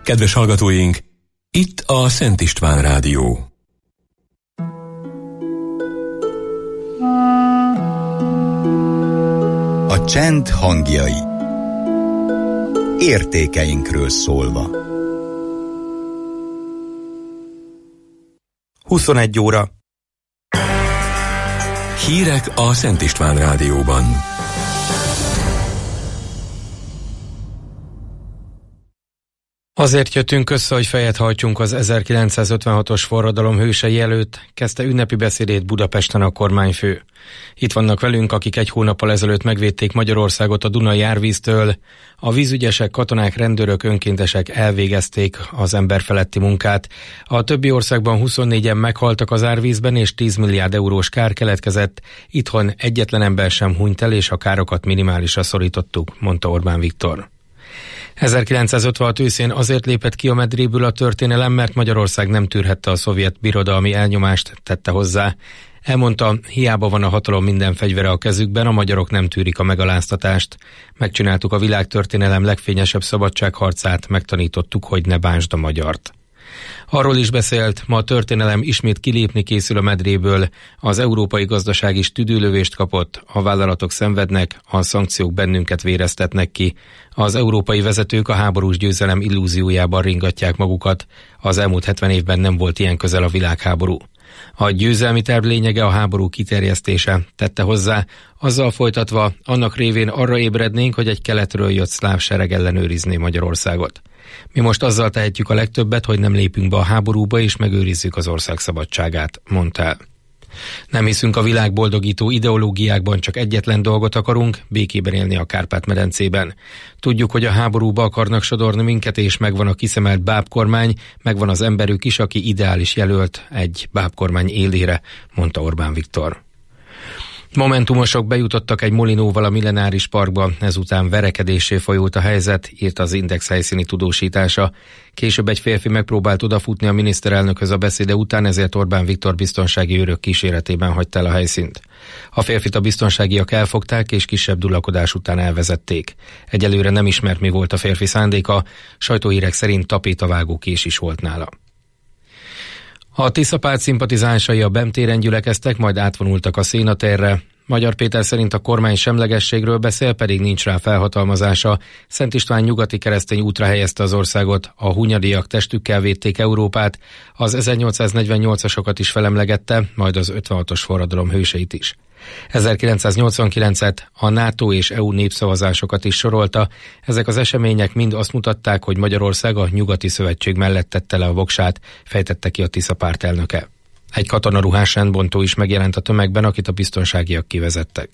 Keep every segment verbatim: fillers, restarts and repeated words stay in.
Kedves hallgatóink, itt a Szent István Rádió. A csend hangjai. Értékeinkről szólva. huszonegy óra. Hírek a Szent István Rádióban. Azért jöttünk össze, hogy fejet hajtsunk az ezerkilencszázötvenhatos forradalom hősei előtt, kezdte ünnepi beszédét Budapesten a kormányfő. Itt vannak velünk, akik egy hónappal ezelőtt megvédték Magyarországot a Dunai árvíztől. A vízügyesek, katonák, rendőrök, önkéntesek elvégezték az emberfeletti munkát. A többi országban huszonnégyen meghaltak az árvízben, és tíz milliárd eurós kár keletkezett. Itthon egyetlen ember sem hunyt el, és a károkat minimálisra szorítottuk, mondta Orbán Viktor. ezerkilencszázötvenhat őszén azért lépett ki a medréből a történelem, mert Magyarország nem tűrhette a szovjet birodalmi elnyomást, tette hozzá. Elmondta, hiába van a hatalom minden fegyvere a kezükben, a magyarok nem tűrik a megaláztatást. Megcsináltuk a világtörténelem legfényesebb szabadságharcát, megtanítottuk, hogy ne bántsd a magyart. Arról is beszélt, ma a történelem ismét kilépni készül a medréből, az európai gazdaság is tüdőlövést kapott, a vállalatok szenvednek, a szankciók bennünket véreztetnek ki, az európai vezetők a háborús győzelem illúziójában ringatják magukat, az elmúlt hetven évben nem volt ilyen közel a világháború. A győzelmi terv lényege a háború kiterjesztése, tette hozzá, azzal folytatva, annak révén arra ébrednénk, hogy egy keletről jött szláv sereg ellenőrizné Magyarországot. Mi most azzal tehetjük a legtöbbet, hogy nem lépünk be a háborúba és megőrizzük az ország szabadságát, mondta el. Nem hiszünk a világboldogító ideológiákban, csak egyetlen dolgot akarunk, békében élni a Kárpát-medencében. Tudjuk, hogy a háborúba akarnak sodorni minket, és megvan a kiszemelt bábkormány, megvan az emberük is, aki ideális jelölt egy bábkormány élére, mondta Orbán Viktor. Momentumosok bejutottak egy molinóval a Millenáris Parkba, ezután verekedéssé folyult a helyzet, írt az Index helyszíni tudósítása. Később egy férfi megpróbált odafutni a miniszterelnökhöz a beszéde után, ezért Orbán Viktor biztonsági őrök kíséretében hagyta el a helyszínt. A férfit a biztonságiak elfogták, és kisebb dulakodás után elvezették. Egyelőre nem ismert, mi volt a férfi szándéka, sajtóhírek szerint tapétavágó kés is volt nála. A Tiszapárt szimpatizánsai a Bem téren gyülekeztek, majd átvonultak a Szénatérre. Magyar Péter szerint a kormány semlegességről beszél, pedig nincs rá felhatalmazása. Szent István nyugati keresztény útra helyezte az országot, a hunyadiak testükkel védték Európát, az ezernyolcszáznegyvennyolcasokat is felemlegette, majd az ötvenhatos forradalom hőseit is. ezerkilencszáznyolcvankilencet, a NATO és é u népszavazásokat is sorolta. Ezek az események mind azt mutatták, hogy Magyarország a nyugati szövetség mellett tette le a voksát, fejtette ki a Tiszapárt elnöke. Egy katonaruhás rendbontó is megjelent a tömegben, akit a biztonságiak kivezettek.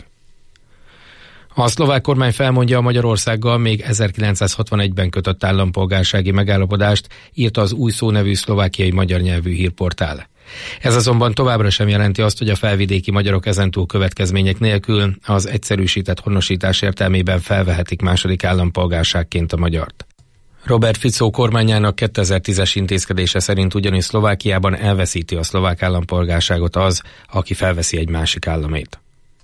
A szlovák kormány felmondja a Magyarországgal még ezerkilencszázhatvanegyben kötött állampolgársági megállapodást, írta az Új Szó nevű szlovákiai magyar nyelvű hírportál. Ez azonban továbbra sem jelenti azt, hogy a felvidéki magyarok ezentúl következmények nélkül az egyszerűsített honosítás értelmében felvehetik második állampolgárságként a magyart. Robert Fico kormányának kétezer-tízes intézkedése szerint ugyanis Szlovákiában elveszíti a szlovák állampolgárságot az, aki felveszi egy másik államét.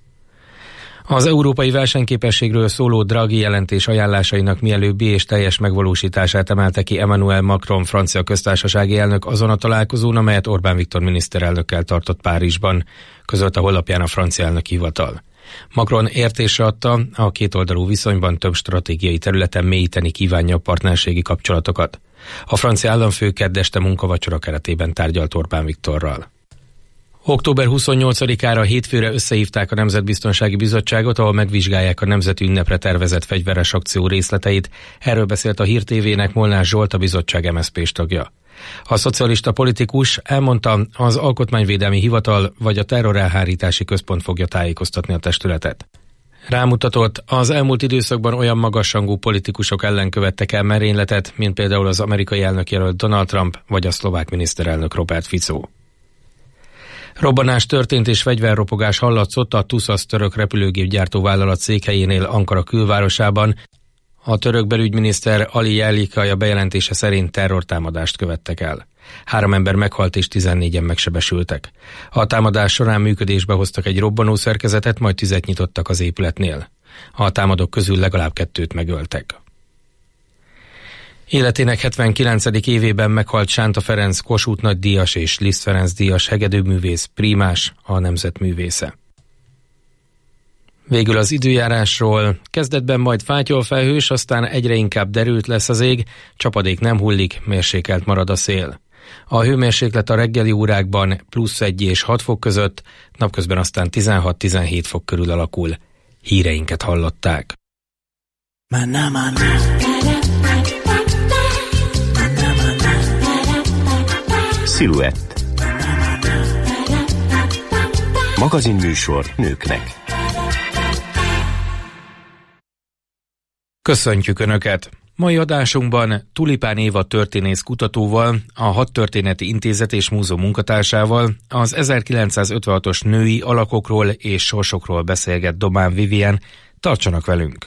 Az európai versenyképességről szóló Draghi jelentés ajánlásainak mielőbbi és teljes megvalósítását emelte ki Emmanuel Macron francia köztársasági elnök azon a találkozón, amelyet Orbán Viktor miniszterelnökkel tartott Párizsban, közölte a honlapján a francia elnöki hivatal. Macron értésre adta, a kétoldalú viszonyban több stratégiai területen mélyíteni kívánja a partnerségi kapcsolatokat. A francia államfő kedd este munkavacsora keretében tárgyalt Orbán Viktorral. október huszonnyolcadikára hétfőre összehívták a Nemzetbiztonsági Bizottságot, ahol megvizsgálják a nemzeti ünnepre tervezett fegyveres akció részleteit. Erről beszélt a Hír té vének Molnár Zsolt, a bizottság em es zé pés tagja. A szocialista politikus elmondta, az Alkotmányvédelmi Hivatal vagy a Terrorelhárítási Központ fogja tájékoztatni a testületet. Rámutatott, az elmúlt időszakban olyan magasrangú politikusok ellen követtek el merényletet, mint például az amerikai elnökjelölt Donald Trump vagy a szlovák miniszterelnök Robert Fico. Robbanás történt és fegyverropogás hallatszott a TUSAS török repülőgépgyártó vállalat székhelyénél Ankara külvárosában. A török belügyminiszter Ali Yerlikaya bejelentése szerint terrortámadást követtek el. Három ember meghalt és tizennégyen megsebesültek. A támadás során működésbe hoztak egy robbanó szerkezetet, majd tüzet nyitottak az épületnél. A támadók közül legalább kettőt megöltek. Életének hetvenkilencedik évében meghalt Sánta Ferenc Kossuth nagydíjas és Liszt Ferenc díjas hegedűművész, prímás, a nemzetművésze. Végül az időjárásról. Kezdetben majd fátyolfelhős, aztán egyre inkább derült lesz az ég, csapadék nem hullik, mérsékelt marad a szél. A hőmérséklet a reggeli órákban plusz egy és hat fok között, napközben aztán tizenhat-tizenhét fok körül alakul. Híreinket hallották. Sziluett. Magazinműsor nőknek. Köszöntjük Önöket! Mai adásunkban Tulipán Éva történész kutatóval, a Hadtörténeti Intézet és Múzeum munkatársával az ezerkilencszázötvenhatos női alakokról és sorsokról beszélget Domán Vivien. Tartsanak velünk!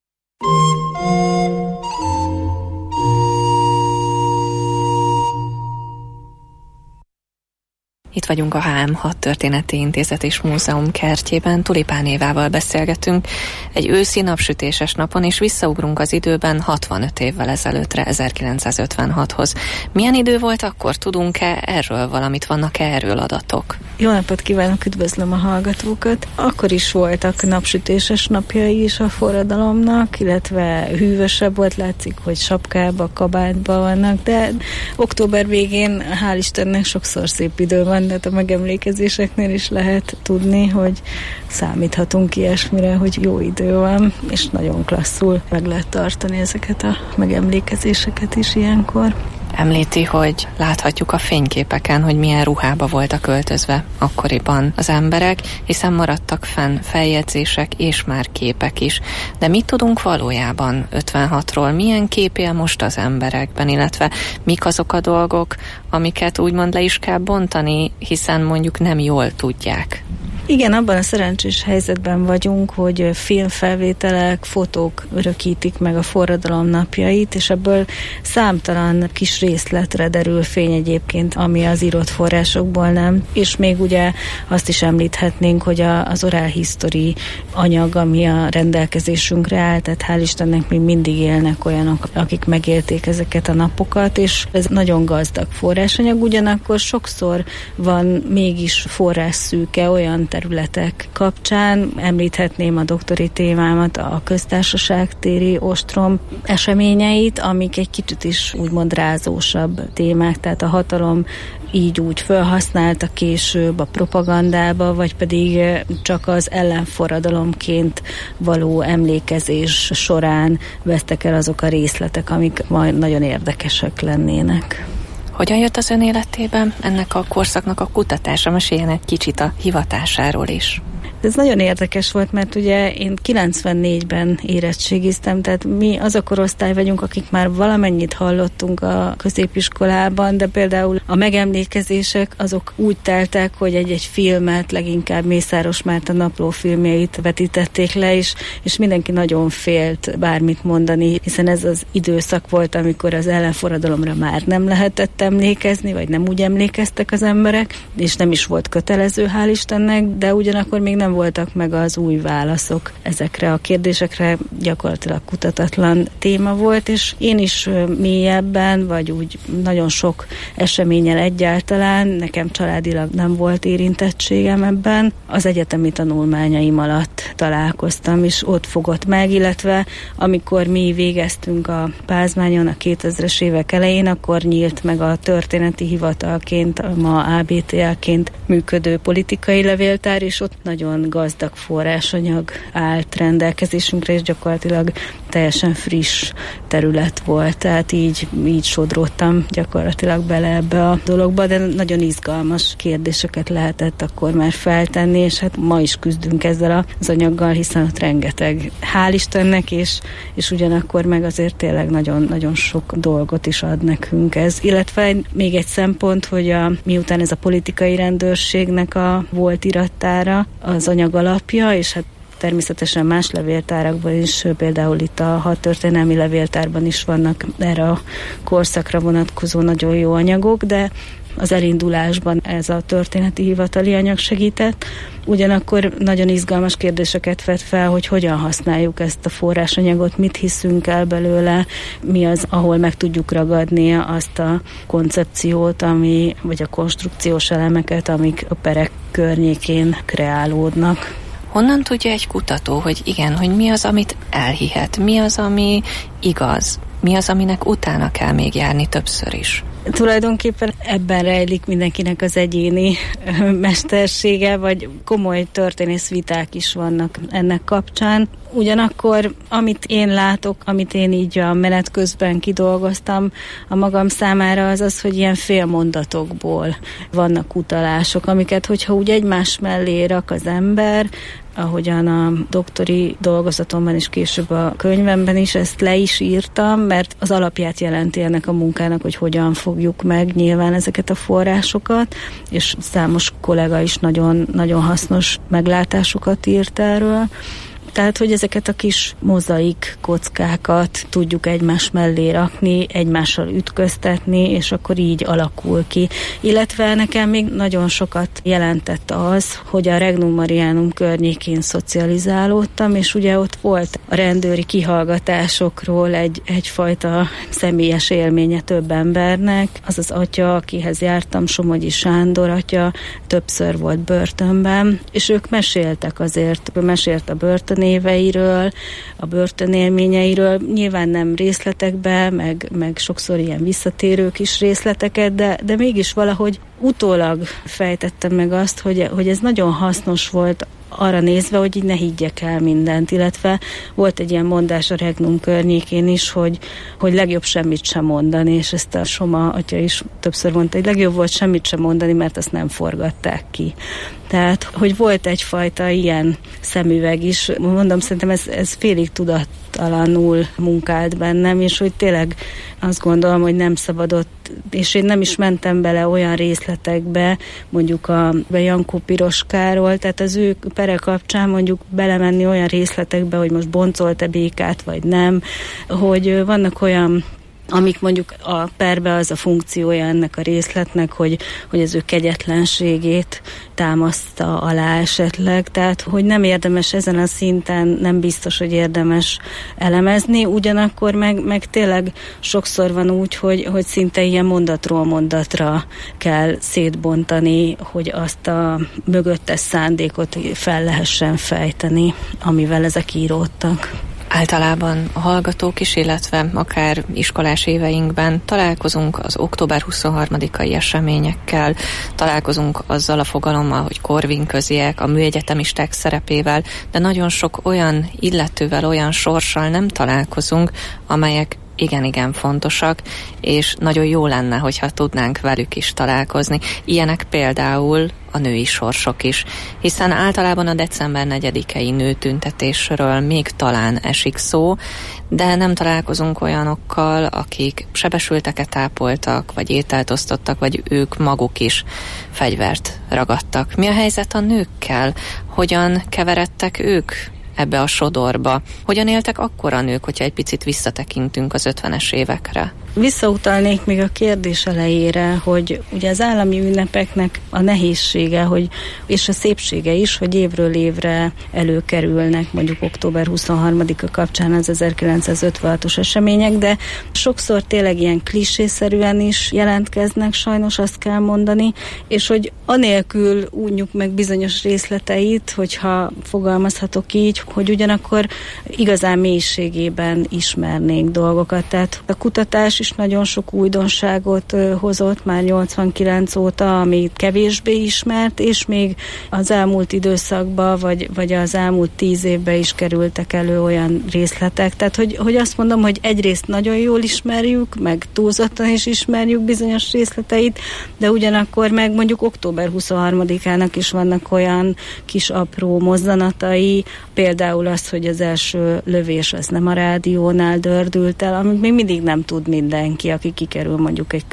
Itt vagyunk a há em Hadtörténeti Intézet és Múzeum kertjében, Tulipán Évával beszélgetünk egy őszi napsütéses napon, és visszaugrunk az időben hatvanöt évvel ezelőttre, ezerkilencszázötvenhathoz. Milyen idő volt akkor? Tudunk-e erről valamit? Vannak-e erről adatok? Jó napot kívánok, üdvözlöm a hallgatókat! Akkor is voltak napsütéses napjai is a forradalomnak, illetve hűvösebb volt, látszik, hogy sapkába, kabátba vannak, de október végén, hál' Istennek, sokszor szép idő van, de a megemlékezéseknél is lehet tudni, hogy számíthatunk ilyesmire, hogy jó idő van, és nagyon klasszul meg lehet tartani ezeket a megemlékezéseket is ilyenkor. Említi, hogy láthatjuk a fényképeken, hogy milyen ruhába voltak öltözve akkoriban az emberek, hiszen maradtak fenn feljegyzések és már képek is. De mit tudunk valójában ötvenhatról? Milyen kép él most az emberekben, illetve mik azok a dolgok, amiket úgymond le is kell bontani, hiszen mondjuk nem jól tudják? Igen, abban a szerencsés helyzetben vagyunk, hogy filmfelvételek, fotók örökítik meg a forradalom napjait, és ebből számtalan kis részletre derül fény egyébként, ami az írott forrásokból nem. És még ugye azt is említhetnénk, hogy a, az oral history anyag, ami a rendelkezésünkre áll, tehát hál' Istennek még mindig élnek olyanok, akik megélték ezeket a napokat, és ez nagyon gazdag forrásanyag, ugyanakkor sokszor van mégis forrásszűke olyan területek kapcsán. Említhetném a doktori témámat, a köztársaságtéri ostrom eseményeit, amik egy kicsit is úgymond rázósabb témák, tehát a hatalom így úgy felhasználta később a propagandába, vagy pedig csak az ellenforradalomként való emlékezés során vesztek el azok a részletek, amik majd nagyon érdekesek lennének. Hogyan jött az ön életében ennek a korszaknak a kutatása? Meséljen egy kicsit a hivatásáról is. Ez nagyon érdekes volt, mert ugye én kilencvennégyben érettségiztem, tehát mi az a korosztály vagyunk, akik már valamennyit hallottunk a középiskolában, de például a megemlékezések azok úgy teltek, hogy egy-egy filmet, leginkább Mészáros Márta naplófilmjeit vetítették le, és, és mindenki nagyon félt bármit mondani, hiszen ez az időszak volt, amikor az ellenforradalomra már nem lehetett emlékezni, vagy nem úgy emlékeztek az emberek, és nem is volt kötelező, hál' Istennek, de ugyanakkor még nem voltak meg az új válaszok ezekre a kérdésekre, gyakorlatilag kutatatlan téma volt, és én is mélyebben, vagy úgy nagyon sok eseménnyel egyáltalán, nekem családilag nem volt érintettségem ebben, az egyetemi tanulmányaim alatt találkoztam, és ott fogott meg, illetve amikor mi végeztünk a Pázmányon a kétezres évek elején, akkor nyílt meg a történeti hivatalként, ma á bé té el-ként működő politikai levéltár, és ott nagyon gazdag forrásanyag állt rendelkezésünkre, és gyakorlatilag teljesen friss terület volt, tehát így, így sodródtam gyakorlatilag bele ebbe a dologba, de nagyon izgalmas kérdéseket lehetett akkor már feltenni, és hát ma is küzdünk ezzel az anyaggal, hiszen ott rengeteg, hál' Istennek, és, és ugyanakkor meg azért tényleg nagyon-nagyon sok dolgot is ad nekünk ez. Illetve még egy szempont, hogy a, miután ez a politikai rendőrségnek a volt irattára, az anyag alapja, és hát természetesen más levéltárakban is, például itt a hadtörténelmi levéltárban is vannak erre a korszakra vonatkozó nagyon jó anyagok, de Az elindulásban ez a történeti hivatali anyag segített. Ugyanakkor nagyon izgalmas kérdéseket vet fel, hogy hogyan használjuk ezt a forrásanyagot, mit hiszünk el belőle, mi az, ahol meg tudjuk ragadni azt a koncepciót, ami, vagy a konstrukciós elemeket, amik a perek környékén kreálódnak. Honnan tudja egy kutató, hogy igen, hogy mi az, amit elhihet, mi az, ami igaz, mi az, aminek utána kell még járni többször is? Tulajdonképpen ebben rejlik mindenkinek az egyéni mestersége, vagy komoly történész viták is vannak ennek kapcsán. Ugyanakkor, amit én látok, amit én így a menet közben kidolgoztam a magam számára, az az, hogy ilyen félmondatokból vannak utalások, amiket, hogyha úgy egymás mellé rak az ember, ahogyan a doktori dolgozatomban és később a könyvemben is ezt le is írtam, mert az alapját jelenti ennek a munkának, hogy hogyan fogjuk meg nyilván ezeket a forrásokat, és számos kollega is nagyon, nagyon hasznos meglátásokat írt erről. Tehát, hogy ezeket a kis mozaik kockákat tudjuk egymás mellé rakni, egymással ütköztetni, és akkor így alakul ki. Illetve nekem még nagyon sokat jelentett az, hogy a Regnum Marianum környékén szocializálódtam, és ugye ott volt a rendőri kihallgatásokról egy, egyfajta személyes élménye több embernek. Az az atya, akihez jártam, Somogyi Sándor atya, többször volt börtönben, és ők meséltek azért, mesélt a börtön éveiről, a börtönélményeiről, nyilván nem részletekbe, meg, meg sokszor ilyen visszatérők is részleteket, de, de mégis valahogy utólag fejtettem meg azt, hogy, hogy ez nagyon hasznos volt arra nézve, hogy így ne higgyek el mindent, illetve volt egy ilyen mondás a Regnum környékén is, hogy, hogy legjobb semmit sem mondani, és ezt a Soma atya is többször mondta, hogy legjobb volt semmit sem mondani, mert azt nem forgatták ki. Tehát, hogy volt egyfajta ilyen szemüveg is, mondom, szerintem ez, ez félig tudattalanul munkált bennem, és hogy tényleg azt gondolom, hogy nem szabadott, és én nem is mentem bele olyan részletekbe, mondjuk a Jankó Piroskáról, tehát az ő pere kapcsán mondjuk belemenni olyan részletekbe, hogy most boncolt-e békát, vagy nem, hogy vannak olyan amik mondjuk a perbe az a funkciója ennek a részletnek, hogy, hogy az ő kegyetlenségét támaszta alá esetleg, tehát hogy nem érdemes ezen a szinten, nem biztos, hogy érdemes elemezni, ugyanakkor meg, meg tényleg sokszor van úgy, hogy, hogy szinte ilyen mondatról mondatra kell szétbontani, hogy azt a mögöttes szándékot fel lehessen fejteni, amivel ezek íródtak. Általában a hallgatók is, illetve akár iskolás éveinkben találkozunk az október huszonharmadikai eseményekkel, találkozunk azzal a fogalommal, hogy korvinköziek, a műegyetemisták szerepével, de nagyon sok olyan illetővel, olyan sorssal nem találkozunk, amelyek igen-igen fontosak, és nagyon jó lenne, hogyha tudnánk velük is találkozni. Ilyenek például a női sorsok is, hiszen általában a december negyedikei nőtüntetésről még talán esik szó, de nem találkozunk olyanokkal, akik sebesülteket ápoltak, vagy ételt osztottak, vagy ők maguk is fegyvert ragadtak. Mi a helyzet a nőkkel? Hogyan keveredtek ők ebbe a sodorba? Hogyan éltek akkor a nők, hogyha egy picit visszatekintünk az ötvenes évekre? Visszautalnék még a kérdés elejére, hogy ugye az állami ünnepeknek a nehézsége, hogy, és a szépsége is, hogy évről évre előkerülnek, mondjuk október huszonharmadika kapcsán az ezerkilencszázötvenhatos események, de sokszor tényleg ilyen klisészerűen is jelentkeznek, sajnos azt kell mondani, és hogy anélkül újjuk meg bizonyos részleteit, hogyha fogalmazhatok így, hogy ugyanakkor igazán mélységében ismernénk dolgokat. Tehát a kutatás is nagyon sok újdonságot hozott már nyolcvankilenc óta, ami kevésbé ismert, és még az elmúlt időszakban, vagy, vagy az elmúlt tíz évben is kerültek elő olyan részletek. Tehát, hogy, hogy azt mondom, hogy egyrészt nagyon jól ismerjük, meg túlzottan is ismerjük bizonyos részleteit, de ugyanakkor meg mondjuk október huszonharmadikának is vannak olyan kis apró mozzanatai, például az, hogy az első lövés az nem a rádiónál dördült el, amit még mindig nem tud mindenki, aki kikerül mondjuk egy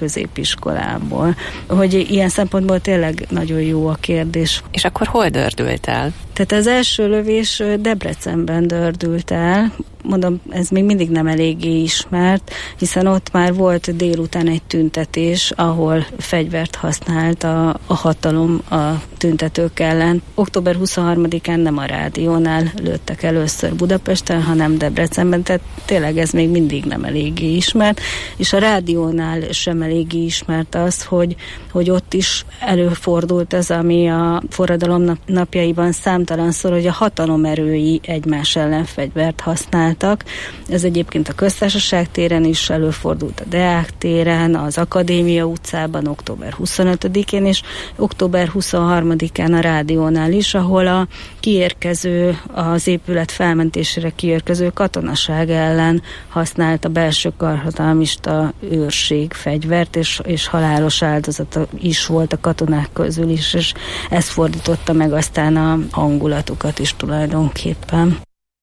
középiskolából. Hogy ilyen szempontból tényleg nagyon jó a kérdés. És akkor hol dördült el? Tehát az első lövés Debrecenben dördült el. Mondom, ez még mindig nem eléggé ismert, hiszen ott már volt délután egy tüntetés, ahol fegyvert használt a, a hatalom a tüntetők ellen. október huszonharmadikán nem a rádiónál lőttek először Budapesten, hanem Debrecenben, tehát tényleg ez még mindig nem eléggé ismert, és a rádiónál sem eléggé ismert az, hogy, hogy ott is előfordult az, ami a forradalom nap, napjaiban számtalanszor, hogy a hatalomerői egymás ellen fegyvert használtak. Ez egyébként a Köztársaság téren is előfordult, a Deák téren, az Akadémia utcában október huszonötödikén, és október huszonharmadikán a rádiónál is, ahol a kiérkező, az épület felmentésére kiérkező katonaság ellen használt a belső karhatalmista őrség fegyvert, és, és halálos áldozata is volt a katonák közül is, és ez fordította meg aztán a hangulatukat is tulajdonképpen.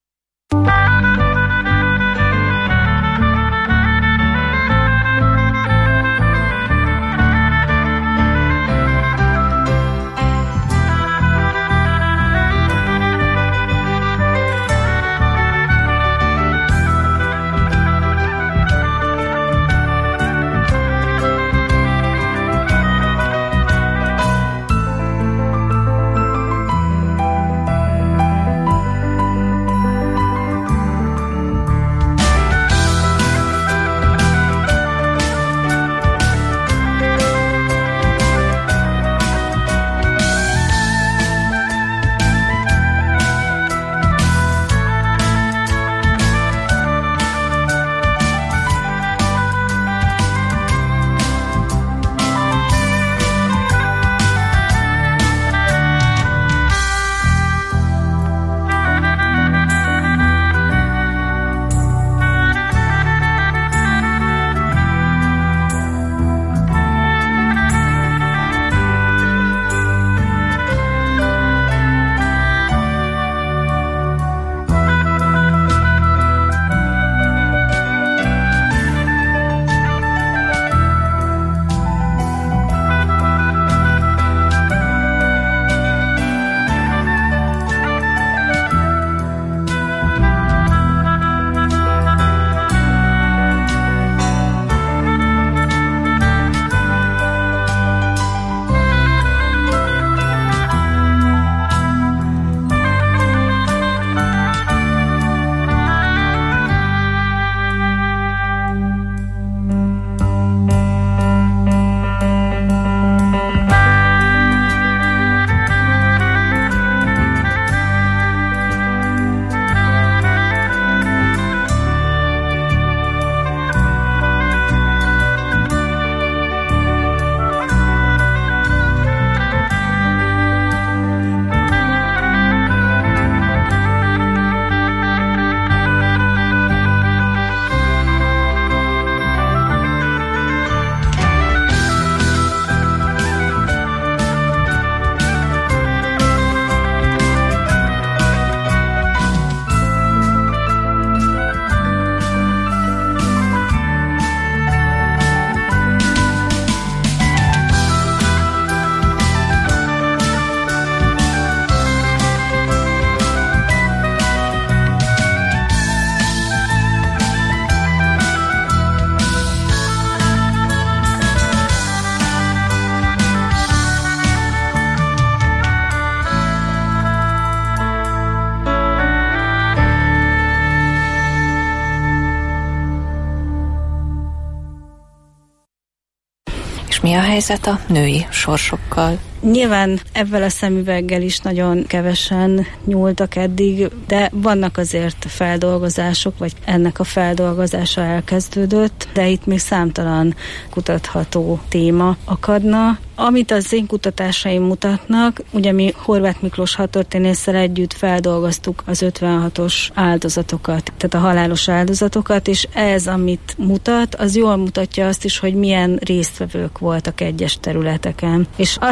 Mi a helyzet a női sorsokkal? Nyilván ebben a szemüveggel is nagyon kevesen nyúltak eddig, de vannak azért feldolgozások, vagy ennek a feldolgozása elkezdődött, de itt még számtalan kutatható téma akadna. Amit az én kutatásaim mutatnak, ugye mi Horváth Miklós hadtörténésszel együtt feldolgoztuk az ötvenhatos áldozatokat, tehát a halálos áldozatokat, és ez, amit mutat, az jól mutatja azt is, hogy milyen résztvevők voltak egyes területeken. És azt lát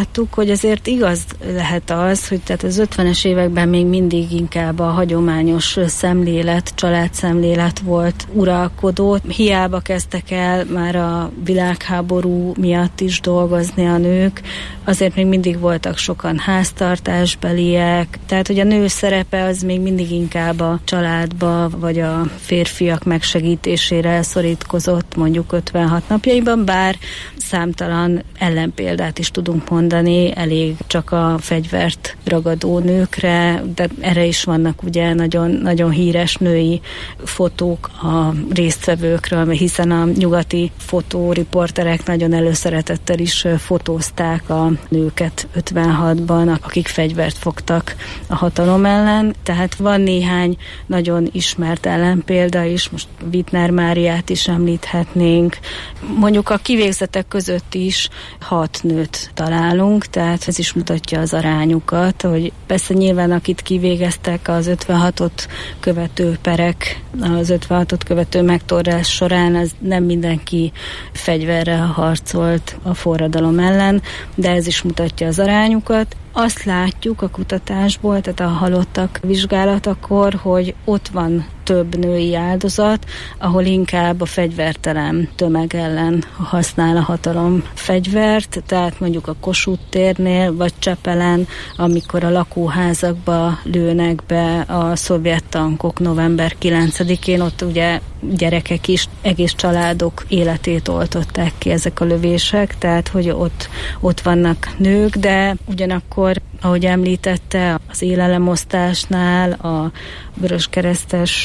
hallottuk, hogy azért igaz lehet az, hogy tehát az ötvenes években még mindig inkább a hagyományos szemlélet, családszemlélet volt uralkodó. Hiába kezdtek el már a világháború miatt is dolgozni a nők, azért még mindig voltak sokan háztartásbeliek, tehát hogy a nő szerepe az még mindig inkább a családba, vagy a férfiak megsegítésére szorítkozott mondjuk ötvenhat napjaiban, bár számtalan ellenpéldát is tudunk mondani, elég csak a fegyvert ragadó nőkre, de erre is vannak ugye nagyon, nagyon híres női fotók a résztvevőkről, hiszen a nyugati fotóriporterek nagyon előszeretettel is fotózták a nőket ötvenhatban, akik fegyvert fogtak a hatalom ellen, tehát van néhány nagyon ismert ellenpélda is, most Wittner Máriát is említhetnénk. Mondjuk a kivégzetek között is hat nőt találunk, tehát ez is mutatja az arányukat, hogy persze nyilván akit kivégeztek az ötvenhatot követő perek, az ötvenhatot követő megtorlás során, az nem mindenki fegyverrel harcolt a forradalom ellen, de ez is mutatja az arányukat. Azt látjuk a kutatásból, tehát a halottak vizsgálatakor, hogy ott van több női áldozat, ahol inkább a fegyvertelen tömeg ellen használ a hatalom fegyvert, tehát mondjuk a Kossuth térnél, vagy Csepelen, amikor a lakóházakba lőnek be a szovjet tankok november kilencedikén, ott ugye gyerekek is, egész családok életét oltották ki ezek a lövések, tehát hogy ott, ott vannak nők, de ugyanakkor, ahogy említette, az élelemosztásnál a vöröskeresztes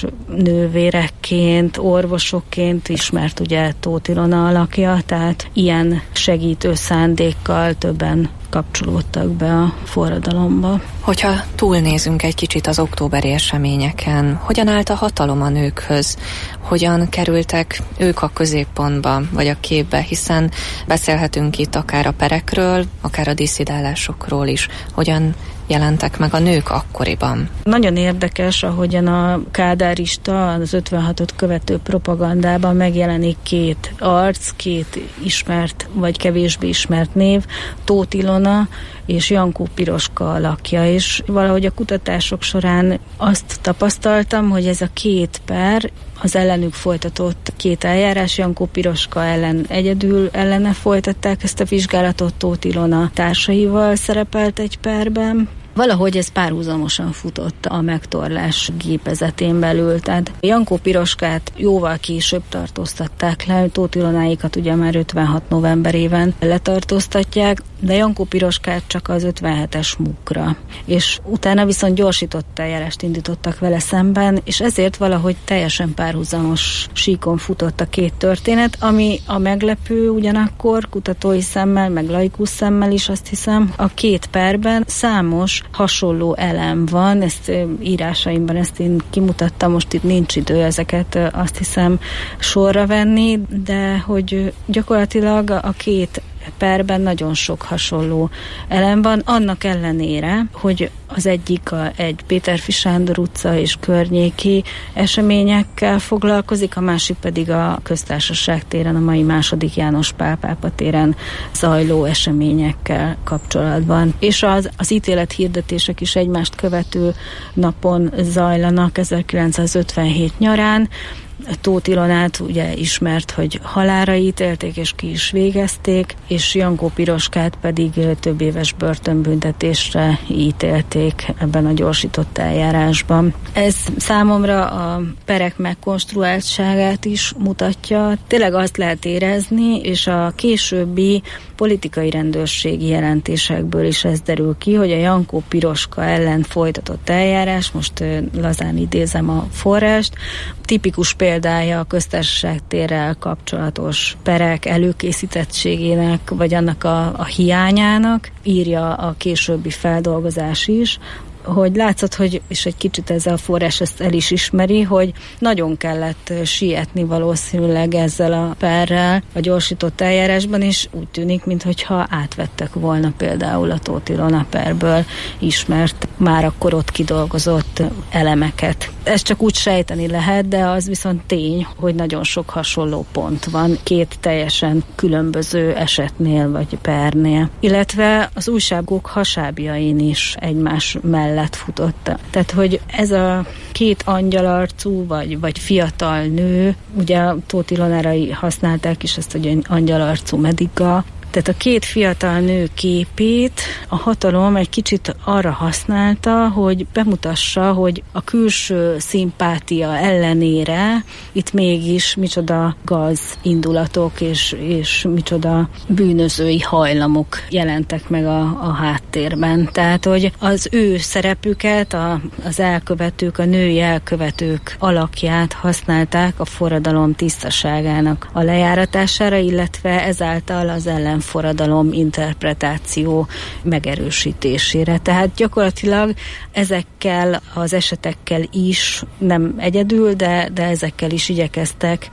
nővérekként, orvosokként ismert ugye Tóth Ilona alakja, tehát ilyen segítő szándékkal többen kapcsolódtak be a forradalomba. Hogyha túlnézünk egy kicsit az októberi eseményeken, hogyan állt a hatalom a nőkhöz? Hogyan kerültek ők a középpontba, vagy a képbe? Hiszen beszélhetünk itt akár a perekről, akár a disszidálásokról is. Hogyan jelentek meg a nők akkoriban? Nagyon érdekes, ahogyan a kádárista, az ötvenhatot követő propagandában megjelenik két arc, két ismert vagy kevésbé ismert név, Tóth Ilona és Jankó Piroska alakja, és valahogy a kutatások során azt tapasztaltam, hogy ez a két per, az ellenük folytatott két eljárás, Jankó Piroska ellen egyedül ellene folytatták ezt a vizsgálatot, Tóth Ilona társaival szerepelt egy perben. Valahogy ez párhuzamosan futott a megtorlás gépezetén belül. Tehát Jankó Piroskát jóval később tartóztatták le, Tóth Ilonáikat ugye már ötvenhat novemberében letartóztatják, de Jankó Piroskát csak az ötvenhetes múkra. És utána viszont gyorsított eljárást indítottak vele szemben, és ezért valahogy teljesen párhuzamos síkon futott a két történet, ami a meglepő ugyanakkor kutatói szemmel, meg laikus szemmel is azt hiszem, a két perben számos hasonló elem van, ezt írásaimban ezt én kimutattam, most itt nincs idő ezeket azt hiszem sorra venni, de hogy gyakorlatilag a két perben nagyon sok hasonló elem van, annak ellenére, hogy az egyik a, egy Péterfi Sándor utca és környéki eseményekkel foglalkozik, a másik pedig a Köztársaság téren, a mai második János Pál pápa téren zajló eseményekkel kapcsolatban. És az, az ítélethirdetések is egymást követő napon zajlanak ezerkilencszázötvenhét nyarán. Tóth Ilonát ugye ismert, hogy halálra ítélték és ki is végezték, és Jankó Piroskát pedig több éves börtönbüntetésre ítélték ebben a gyorsított eljárásban. Ez számomra a perek megkonstruáltságát is mutatja. Tényleg azt lehet érezni, és a későbbi politikai rendőrségi jelentésekből is ez derül ki, hogy a Jankó Piroska ellen folytatott eljárás, most lazán idézem a forrást, tipikus példája a Köztársaság térrel kapcsolatos perek előkészítettségének, vagy annak a, a hiányának, írja a későbbi feldolgozás is. hogy látszott, hogy, és egy kicsit ez a forrás ezt el is ismeri, hogy nagyon kellett sietni valószínűleg ezzel a perrel a gyorsított eljárásban, és úgy tűnik, minthogyha átvettek volna például a Tóth Ilona perből ismert, már akkor ott kidolgozott elemeket. Ezt csak úgy sejteni lehet, de az viszont tény, hogy nagyon sok hasonló pont van két teljesen különböző esetnél vagy pernél. Illetve az újságok hasábjain is egymás mellett futott. Tehát, hogy ez a két angyalarcú vagy, vagy fiatal nő, ugye Tóth Ilonára használták is ezt, hogy angyalarcú Medica, tehát a két fiatal nő képét a hatalom egy kicsit arra használta, hogy bemutassa, hogy a külső szimpátia ellenére itt mégis micsoda gaz indulatok és, és micsoda bűnözői hajlamok jelentek meg a, a háttérben. Tehát, hogy az ő szerepüket, a, az elkövetők, a női elkövetők alakját használták a forradalom tisztaságának a lejáratására, illetve ezáltal az ellen forradalom interpretáció megerősítésére. Tehát gyakorlatilag ezekkel az esetekkel is, nem egyedül, de, de ezekkel is igyekeztek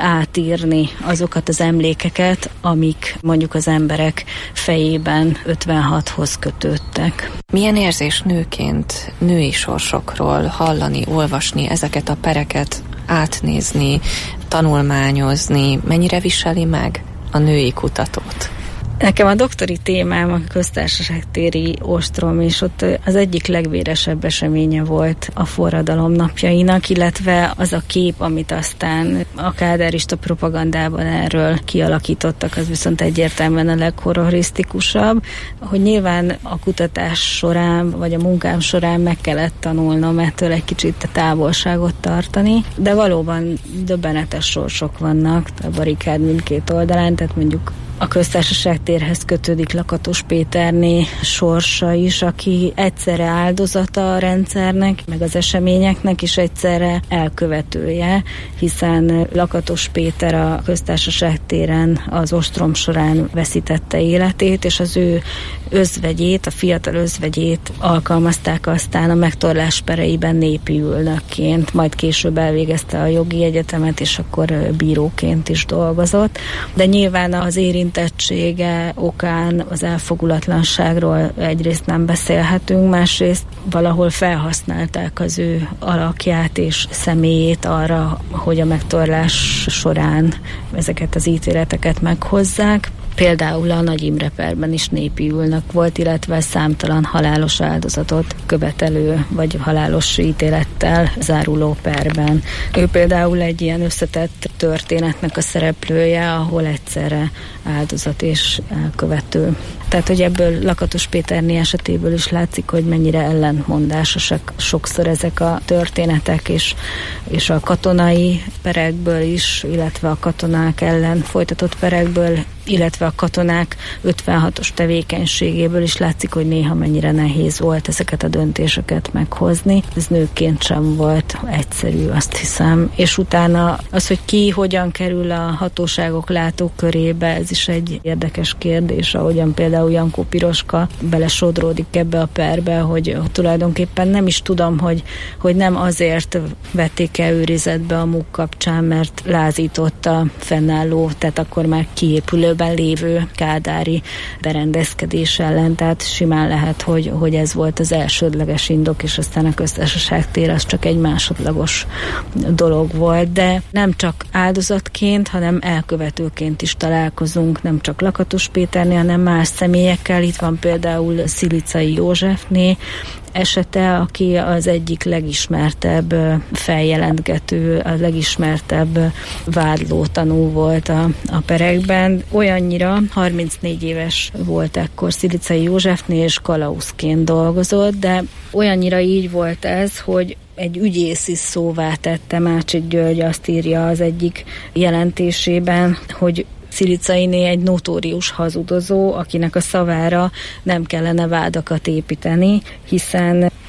átírni azokat az emlékeket, amik mondjuk az emberek fejében ötvenhathoz kötődtek. Milyen érzés nőként női sorsokról hallani, olvasni ezeket a pereket, átnézni, tanulmányozni? Mennyire viseli meg a női kutatót? Nekem a doktori témám a köztársaságtéri ostrom, és ott az egyik legvéresebb eseménye volt a forradalom napjainak, illetve az a kép, amit aztán a kádárista propagandában erről kialakítottak, az viszont egyértelműen a leghorrorisztikusabb, hogy nyilván a kutatás során, vagy a munkám során meg kellett tanulnom ettől egy kicsit a távolságot tartani, de valóban döbbenetes sorsok vannak a barikád mindkét oldalán, tehát mondjuk a köztársaságtérhez kötődik Lakatos Péterné sorsa is, aki egyszerre áldozata a rendszernek, meg az eseményeknek, és egyszerre elkövetője, hiszen Lakatos Péter a köztársaságtéren az ostrom során veszítette életét, és az ő özvegyét, a fiatal özvegyét alkalmazták aztán a megtorlás pereiben népi ülnökként, majd később elvégezte a jogi egyetemet, és akkor bíróként is dolgozott. De nyilván az érintettsége okán az elfogulatlanságról egyrészt nem beszélhetünk, másrészt valahol felhasználták az ő alakját és személyét arra, hogy a megtorlás során ezeket az ítéleteket meghozzák. Például a Nagy Imre perben is népi ülnök volt, illetve számtalan halálos áldozatot követelő, vagy halálos ítélettel záruló perben. Ő például egy ilyen összetett történetnek a szereplője, ahol egyszerre áldozat és elkövető. Tehát, hogy ebből Lakatos Péterné esetéből is látszik, hogy mennyire ellentmondásosak sokszor ezek a történetek, és, és a katonai perekből is, illetve a katonák ellen folytatott perekből, illetve a katonák ötvenhatos tevékenységéből is látszik, hogy néha mennyire nehéz volt ezeket a döntéseket meghozni. Ez nőként sem volt egyszerű, azt hiszem. És utána az, hogy ki hogyan kerül a hatóságok látókörébe, ez is egy érdekes kérdés, ahogyan például Jankó Piroska belesodródik ebbe a perbe, hogy tulajdonképpen nem is tudom, hogy, hogy nem azért vették el őrizetbe a MUK kapcsán, mert lázított a fennálló, tehát akkor már kiépülőben lévő kádári berendezkedés ellen, tehát simán lehet, hogy, hogy ez volt az elsődleges indok, és aztán a köztársaságtér az csak egy másodlagos dolog volt, de nem csak áldozatként, hanem elkövetőként is találkozunk, nem csak Lakatos Péternél, hanem más személyekkel. Itt van például Szilicai Józsefné esete, aki az egyik legismertebb feljelentgető, a legismertebb vádló tanú volt a, a perekben. Olyannyira harmincnégy éves volt ekkor Szilicai Józsefné, és kalauszként dolgozott, de olyannyira így volt ez, hogy egy ügyész is szóvá tette, Mácsik György azt írja az egyik jelentésében, hogy Szilicainé egy notórius hazudozó, akinek a szavára nem kellene vádakat építeni, hiszen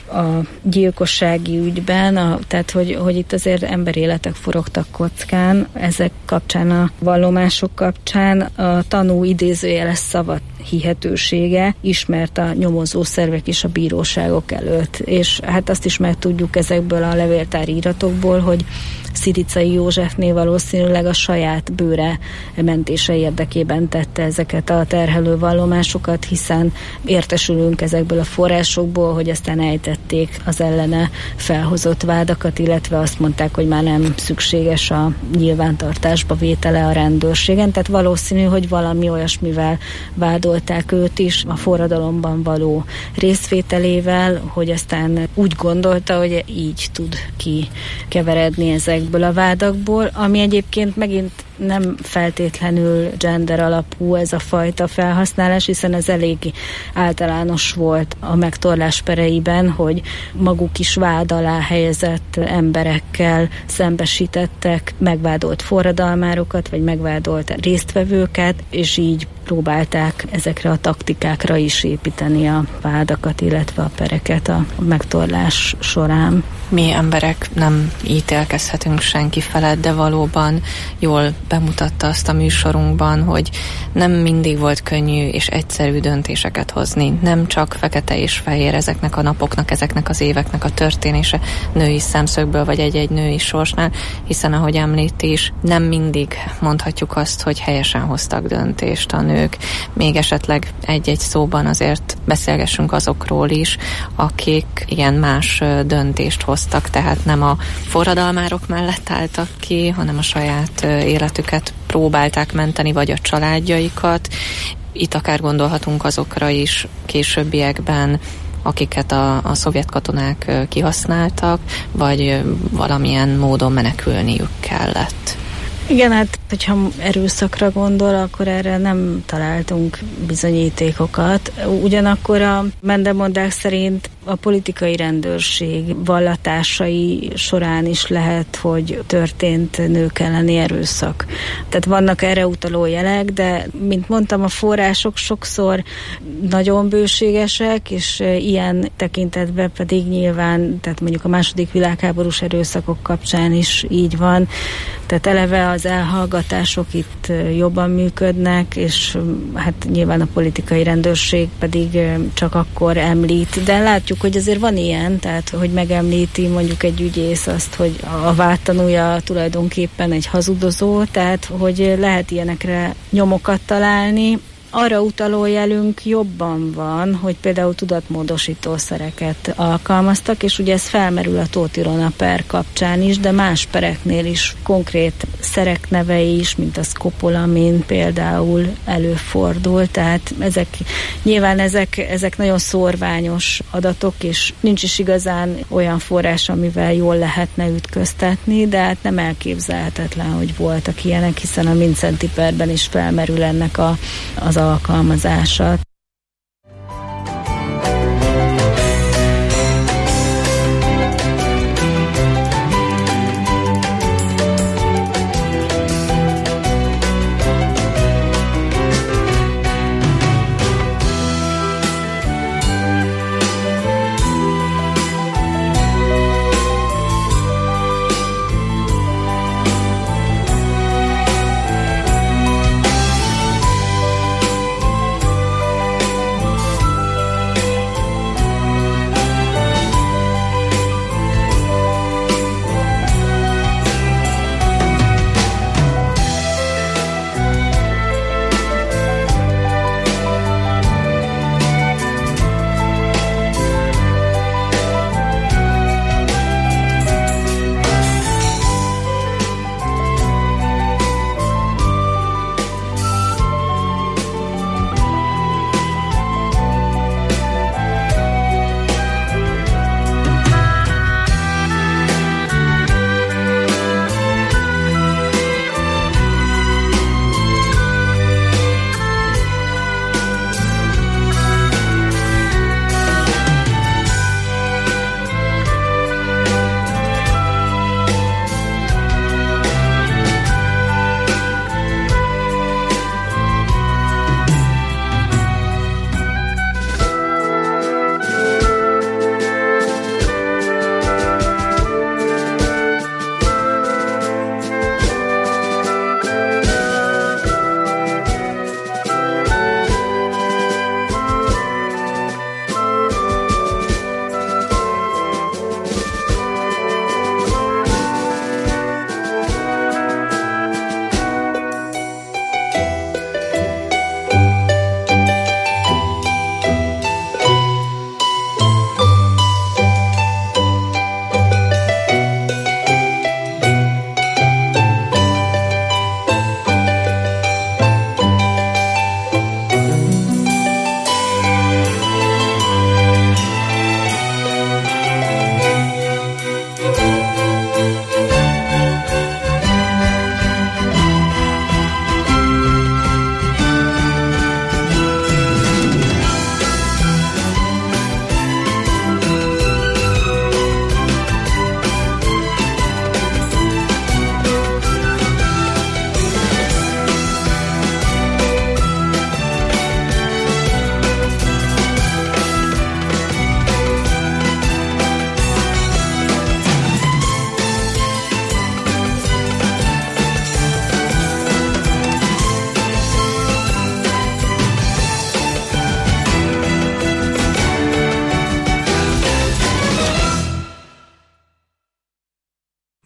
a gyilkossági ügyben, a, tehát hogy, hogy itt azért emberéletek forogtak kockán, ezek kapcsán, a vallomások kapcsán a tanú idézőjeles szava hihetősége ismert a nyomozó szervek és a bíróságok előtt. És hát azt is meg tudjuk ezekből a levéltári iratokból, hogy Sziricai Józsefné valószínűleg a saját bőre mentése érdekében tette ezeket a terhelő vallomásokat, hiszen értesülünk ezekből a forrásokból, hogy aztán ejtették az ellene felhozott vádakat, illetve azt mondták, hogy már nem szükséges a nyilvántartásba vétele a rendőrségen, tehát valószínű, hogy valami olyasmivel vádolták őt is a forradalomban való részvételével, hogy aztán úgy gondolta, hogy így tud kikeveredni ezekből a vádakból, ami egyébként megint nem feltétlenül gender alapú ez a fajta felhasználás, hiszen ez elég általános volt a megtorlás pereiben, hogy maguk is vád alá helyezett emberekkel szembesítettek megvádolt forradalmárokat, vagy megvádolt résztvevőket, és így próbálták ezekre a taktikákra is építeni a vádakat, illetve a pereket a megtorlás során. Mi emberek nem ítélkezhetünk senki felett, de valóban jól bemutatta azt a műsorunkban, hogy nem mindig volt könnyű és egyszerű döntéseket hozni. Nem csak fekete és fehér ezeknek a napoknak, ezeknek az éveknek a történése női szemszögből, vagy egy-egy női sorsnál, hiszen ahogy említi is, nem mindig mondhatjuk azt, hogy helyesen hoztak döntést a nők. Még esetleg egy-egy szóban azért beszélgessünk azokról is, akik ilyen más döntést hoztak, tehát nem a forradalmárok mellett álltak ki, hanem a saját életüket próbálták menteni, vagy a családjaikat. Itt akár gondolhatunk azokra is későbbiekben, akiket a, a szovjet katonák kihasználtak, vagy valamilyen módon menekülniük kellett. Igen, hát, hogyha erőszakra gondol, akkor erre nem találtunk bizonyítékokat. Ugyanakkor a mendemondák szerint a politikai rendőrség vallatásai során is lehet, hogy történt nők elleni erőszak. Tehát vannak erre utaló jelek, de mint mondtam, a források sokszor nagyon bőségesek, és ilyen tekintetben pedig nyilván, tehát mondjuk a második világháborús erőszakok kapcsán is így van. Tehát eleve az elhallgatások itt jobban működnek, és hát nyilván a politikai rendőrség pedig csak akkor említ. De látjuk, hogy azért van ilyen, tehát hogy megemlíti mondjuk egy ügyész azt, hogy a vádtanúja tulajdonképpen egy hazudozó, tehát hogy lehet ilyenekre nyomokat találni. Arra utaló jelünk jobban van, hogy például tudatmódosítószereket alkalmaztak, és ugye ez felmerül a Tóth Ilona per kapcsán is, de más pereknél is konkrét szerek nevei is, mint a szkopolamin például előfordul, tehát ezek, nyilván ezek, ezek nagyon szórványos adatok, és nincs is igazán olyan forrás, amivel jól lehetne ütköztetni, de hát nem elképzelhetetlen, hogy voltak ilyenek, hiszen a Mindszenty perben is felmerül ennek a, az alkalmazása.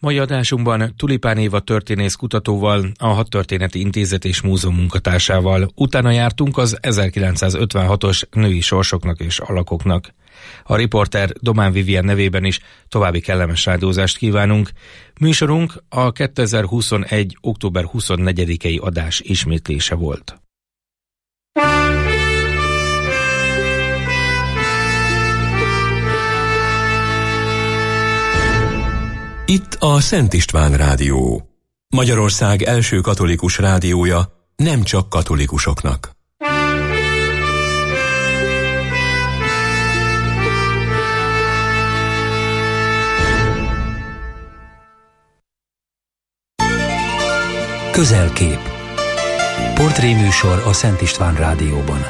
Mai adásunkban Tulipán Éva történész kutatóval, a Hadtörténeti Intézet és Múzeum munkatársával utána jártunk az ezerkilencszázötvenhatos női sorsoknak és alakoknak. A riporter Domán Vivien nevében is további kellemes rádiózást kívánunk. Műsorunk a kétezer-huszonegy. október huszonnegyedikei adás ismétlése volt. Itt a Szent István Rádió. Magyarország első katolikus rádiója, nem csak katolikusoknak. Közelkép. Portréműsor a Szent István Rádióban.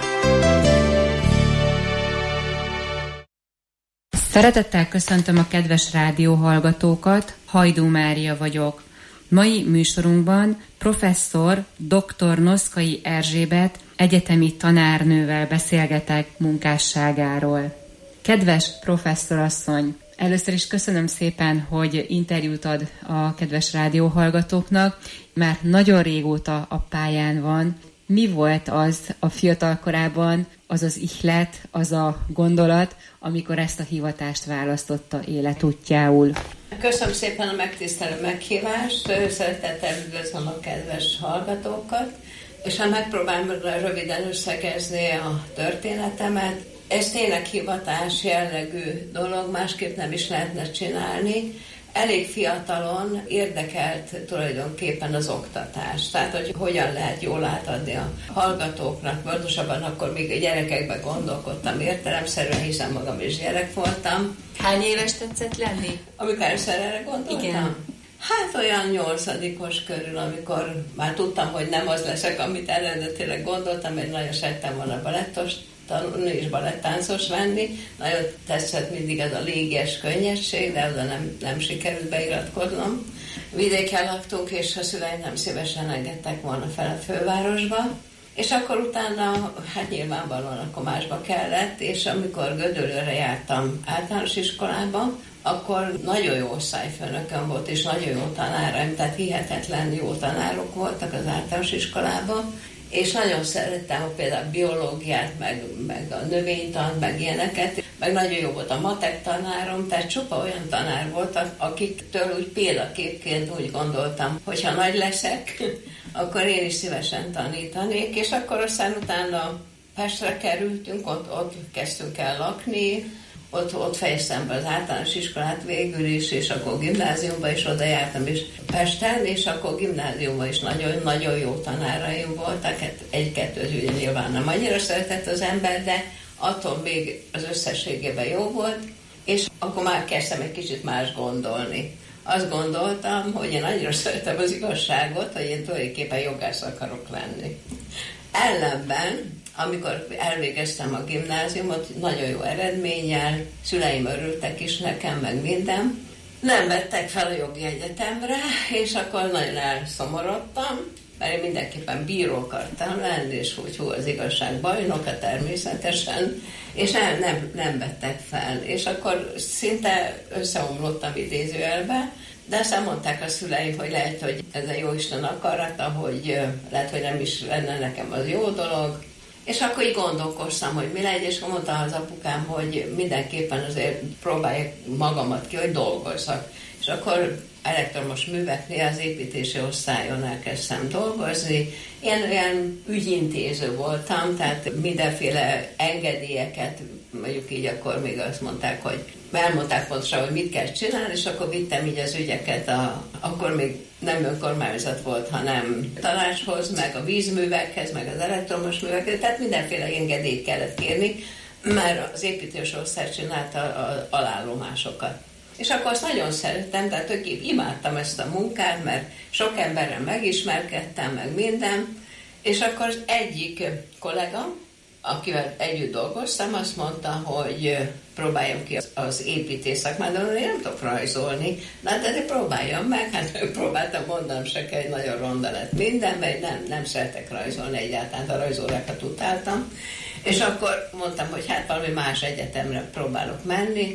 Szeretettel köszöntöm a kedves rádióhallgatókat, Hajdú Mária vagyok. Mai műsorunkban professzor dr. Noszkai Erzsébet egyetemi tanárnővel beszélgetek munkásságáról. Kedves professzorasszony, először is köszönöm szépen, hogy interjút ad a kedves rádióhallgatóknak, már nagyon régóta a pályán van. Mi volt az a fiatal korában, az az ihlet, az a gondolat, amikor ezt a hivatást választotta életútjául? Köszönöm szépen a megtisztelő meghívást, szeretettel üdvözlöm a kedves hallgatókat, és ha megpróbálom röviden összegezni a történetemet, ez tényleg hivatás jellegű dolog, másképp nem is lehetne csinálni. Elég fiatalon érdekelt tulajdonképpen az oktatás, tehát hogy hogyan lehet jól átadni a hallgatóknak, pontosabban akkor még a gyerekekben gondolkodtam értelemszerűen, hiszen magam is gyerek voltam. Hány éves tetszett lenni? Amikor először erre gondoltam? Igen. Hát olyan nyolcadikos körül, amikor már tudtam, hogy nem az leszek, amit eredetileg gondoltam, mert nagyon szerettem volna balettos tanulni és balettáncos lenni. Nagyon tetszett mindig ez a légies könnyesség, de oda nem, nem sikerült beiratkoznom. Vidéken laktunk, és a szüleim nem szívesen engedtek volna fel a fővárosba. És akkor utána, hát nyilvánvalóan akkor másba kellett, és amikor Gödöllőre jártam általános iskolába, akkor nagyon jó osztályfőnököm volt, és nagyon jó tanáraim, tehát hihetetlen jó tanárok voltak az általános iskolában, és nagyon szerettem például a biológiát, meg, meg a növénytant, meg ilyeneket, meg nagyon jó volt a matek tanárom, tehát csupa olyan tanár voltak, akiktől úgy példaképként úgy gondoltam, hogy ha nagy leszek, akkor én is szívesen tanítanék, és akkor aztán utána Pestre kerültünk, ott, ott kezdtünk el lakni, ott, ott fejeztem be az általános iskolát végül is, és akkor gimnáziumba is oda jártam is Pesten, és akkor gimnáziumban is nagyon-nagyon jó tanáraim voltak, egy-kettőt ugye nyilván nem annyira szeretett az ember, de attól még az összességében jó volt, és akkor már kezdtem egy kicsit más gondolni. Azt gondoltam, hogy én annyira szeretem az igazságot, hogy én tulajdonképpen jogász akarok lenni. Ellenben, amikor elvégeztem a gimnáziumot, nagyon jó eredménnyel, szüleim örültek is nekem, meg minden. Nem vettek fel a jogi egyetemre, és akkor nagyon elszomorodtam, mert én mindenképpen bíró akartam lenni, és hogy hú, az igazság bajnoka természetesen, és nem, nem, nem vettek fel. És akkor szinte összeomlottam idézőjelbe, de aztán mondták a szüleim, hogy lehet, hogy ez a jóisten akarata, hogy lehet, hogy nem is lenne nekem az jó dolog. És akkor így gondolkoztam, hogy mi legyen, és akkor mondta az apukám, hogy mindenképpen azért próbálják magamat ki, hogy dolgozzak. És akkor elektromos műveknél az építési osztályon elkezdtem dolgozni. Én olyan ügyintéző voltam, tehát mindenféle engedélyeket, mondjuk így akkor még azt mondták, hogy elmondták pontosan, hogy mit kell csinálni, és akkor vittem így az ügyeket, a, akkor még nem önkormányzat volt, hanem tanácshoz, meg a vízművekhez, meg az elektromos művekhez, tehát mindenféle engedélyt kellett kérni, mert az építős osztály csinálta az alállomásokat. És akkor azt nagyon szerettem, tehát tulajdonképpen imádtam ezt a munkát, mert sok emberrel megismerkedtem, meg minden, és akkor az egyik kollega, akivel együtt dolgoztam, azt mondta, hogy próbáljam ki az építész szakmát, de én nem tudok rajzolni. Na, de, de próbáljam meg, hát próbáltam, mondanom se kell, egy nagyon ronda lett minden, mert nem, nem szeretek rajzolni egyáltalán, a rajzórákat utáltam. És akkor mondtam, hogy hát valami más egyetemre próbálok menni,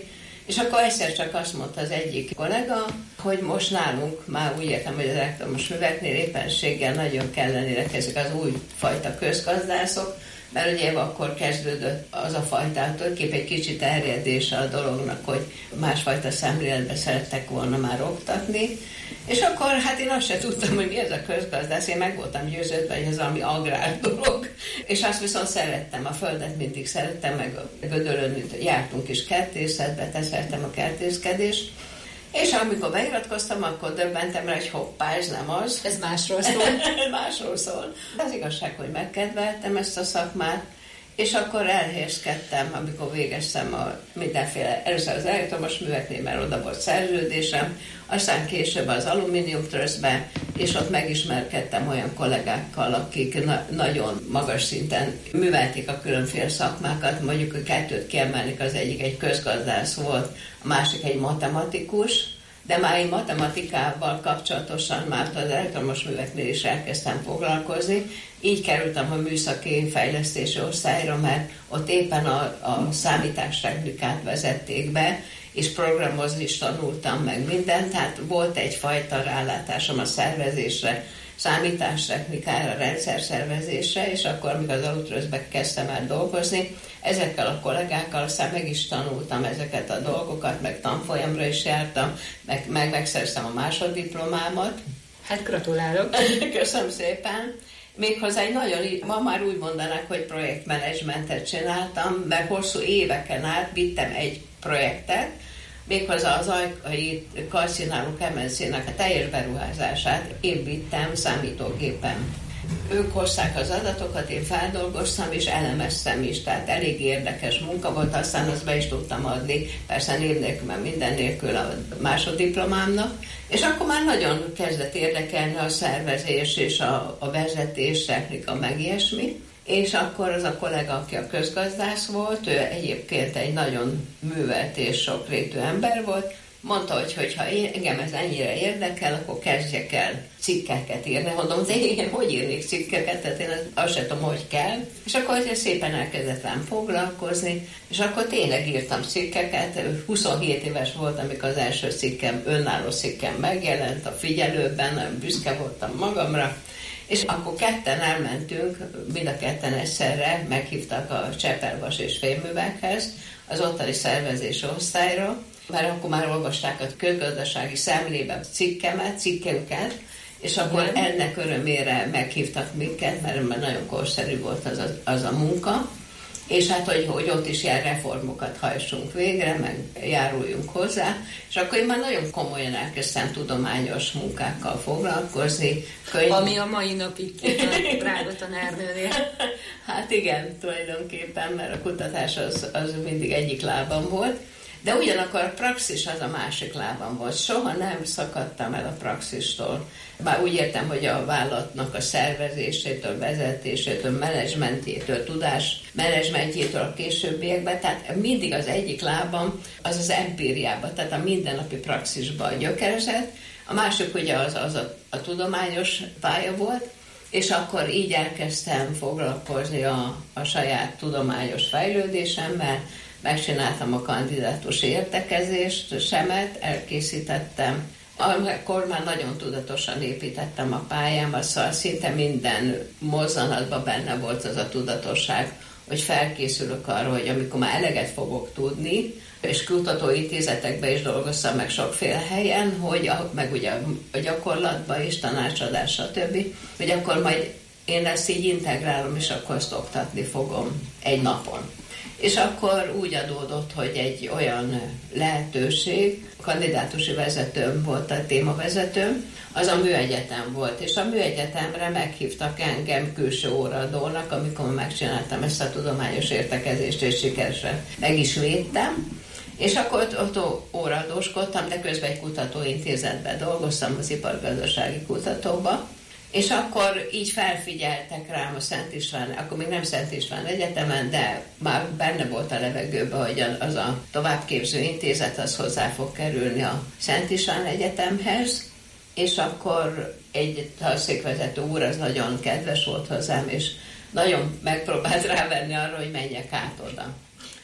És akkor egyszer csak azt mondta az egyik kollega, hogy most nálunk már úgy értem, hogy az elektromos műveknél éppenséggel nagyon kellenének ezek az új fajta közgazdászok, mert ugye akkor kezdődött az a fajta, tulajdonképp egy kicsit terjedése a dolognak, hogy másfajta szemléletbe szerettek volna már oktatni, és akkor hát én azt sem tudtam, hogy mi ez a közgazdász, én meg voltam győződve, hogy ez valami agrár dolog, és azt viszont szerettem, a földet mindig szerettem, meg a Gödöllőn jártunk is kertészetbe, te szerettem a kertészkedést, és amikor beiratkoztam, akkor döbbentem rá, hogy hoppá, ez nem az. Ez másról szól. másról szól. Az igazság, hogy megkedveltem ezt a szakmát, és akkor elhelyezkedtem, amikor végeztem a mindenféle, először az elektromos műveknél, mert oda volt szerződésem, aztán később az Aluminium Trustbe, és ott megismerkedtem olyan kollégákkal, akik na- nagyon magas szinten művelték a különféle szakmákat, mondjuk a kettőt kiemelnik, az egyik egy közgazdász volt, a másik egy matematikus, de már én matematikával kapcsolatosan már az elektromos műveknél is elkezdtem foglalkozni. Így kerültem a műszaki fejlesztési osztályra, mert ott éppen a, a számítástechnikát vezették be, és programozni is tanultam meg mindent, tehát volt egyfajta rálátásom a szervezésre, számítástechnikára, rendszerszervezésre, és akkor, amikor az Alutrözbe kezdtem el dolgozni, ezekkel a kollégákkal aztán meg is tanultam ezeket a dolgokat, meg tanfolyamra is jártam, meg, meg megszerztem a másoddiplomámat. Hát gratulálok! Köszönöm szépen! Méghozzá egy nagyon, ma már úgy mondanák, hogy projektmenedzsmentet csináltam, mert hosszú éveken át vittem egy projektet, méghozzá az Ajkai Kalcináló Kemencének a teljes beruházását én vittem számítógépen. Ők hozták az adatokat, én feldolgoztam és elemeztem is, tehát elég érdekes munka volt, aztán azt be is tudtam adni, persze név nélkül, mert minden nélkül a másoddiplomámnak, és akkor már nagyon kezdett érdekelni a szervezés és a, a vezetés, technika, meg ilyesmi. És akkor az a kollega, aki a közgazdász volt, ő egyébként egy nagyon művelt és sokrétű ember volt, mondta, hogy hogyha engem ez ennyire érdekel, akkor kezdjek el cikkeket írni. Mondom, de én hogy írnék cikkeket, tehát én azt sem tudom, hogy kell. És akkor szépen elkezdett rám foglalkozni, és akkor tényleg írtam cikkeket. huszonhét éves voltam, amikor az első cikkem, önálló cikkem megjelent a Figyelőben, nagyon büszke voltam magamra. És akkor ketten elmentünk, mind a ketten egyszerre meghívtak a Csepel-Vas és Fémművekhez, az ottani szervezési osztályra, mert akkor már olvasták a közgazdasági szemlében cikkemet, cikkünket, és akkor igen, ennek örömére meghívtak minket, mert már nagyon korszerű volt az a, az a munka, és hát, hogy, hogy ott is ilyen reformokat hajtsunk végre, meg járuljunk hozzá, és akkor én már nagyon komolyan elkezdtem tudományos munkákkal foglalkozni. Könyv... Ami a mai napig a drága tanárnőnél. Hát igen, tulajdonképpen, mert a kutatás az, az mindig egyik lábam volt, de ugyanakkor a praxis az a másik lábam volt. Soha nem szakadtam el a praxistól. Bár úgy értem, hogy a vállalatnak a szervezésétől, vezetésétől, menedzsmentjétől, tudás menedzsmentjétől a későbbiekben, tehát mindig az egyik lábam az az empíriában, tehát a mindennapi praxisban gyökerezett, a másik ugye az, az a, a tudományos pálya volt, és akkor így elkezdtem foglalkozni a, a saját tudományos fejlődésemmel, megcsináltam a kandidátus értekezést, semet, elkészítettem. Akkor már nagyon tudatosan építettem a pályámat, szóval szinte minden mozzanatban benne volt az a tudatosság, hogy felkészülök arra, hogy amikor már eleget fogok tudni, és kutatóintézetekben is dolgoztam meg sokféle helyen, hogy a, meg ugye a gyakorlatban is, tanácsadás, stb., hogy akkor majd én ezt így integrálom, és akkor azt oktatni fogom egy napon. És akkor úgy adódott, hogy egy olyan lehetőség, a kandidátusi vezetőm volt a témavezetőm, az a műegyetem volt, és a műegyetemre meghívtak engem külső óraadónak, amikor megcsináltam ezt a tudományos értekezést, és sikeresen meg is védtem. És akkor ott, ott óraadóskodtam, de közben egy kutatóintézetben dolgoztam, az ipargazdasági kutatóba, és akkor így felfigyeltek rám a Szent István, akkor még nem Szent István Egyetemen, de már benne volt a levegőben, hogy az a továbbképző intézet az hozzá fog kerülni a Szent István Egyetemhez, és akkor egy tanszékvezető úr az nagyon kedves volt hozzám, és nagyon megpróbált rávenni arra, hogy menjek át oda.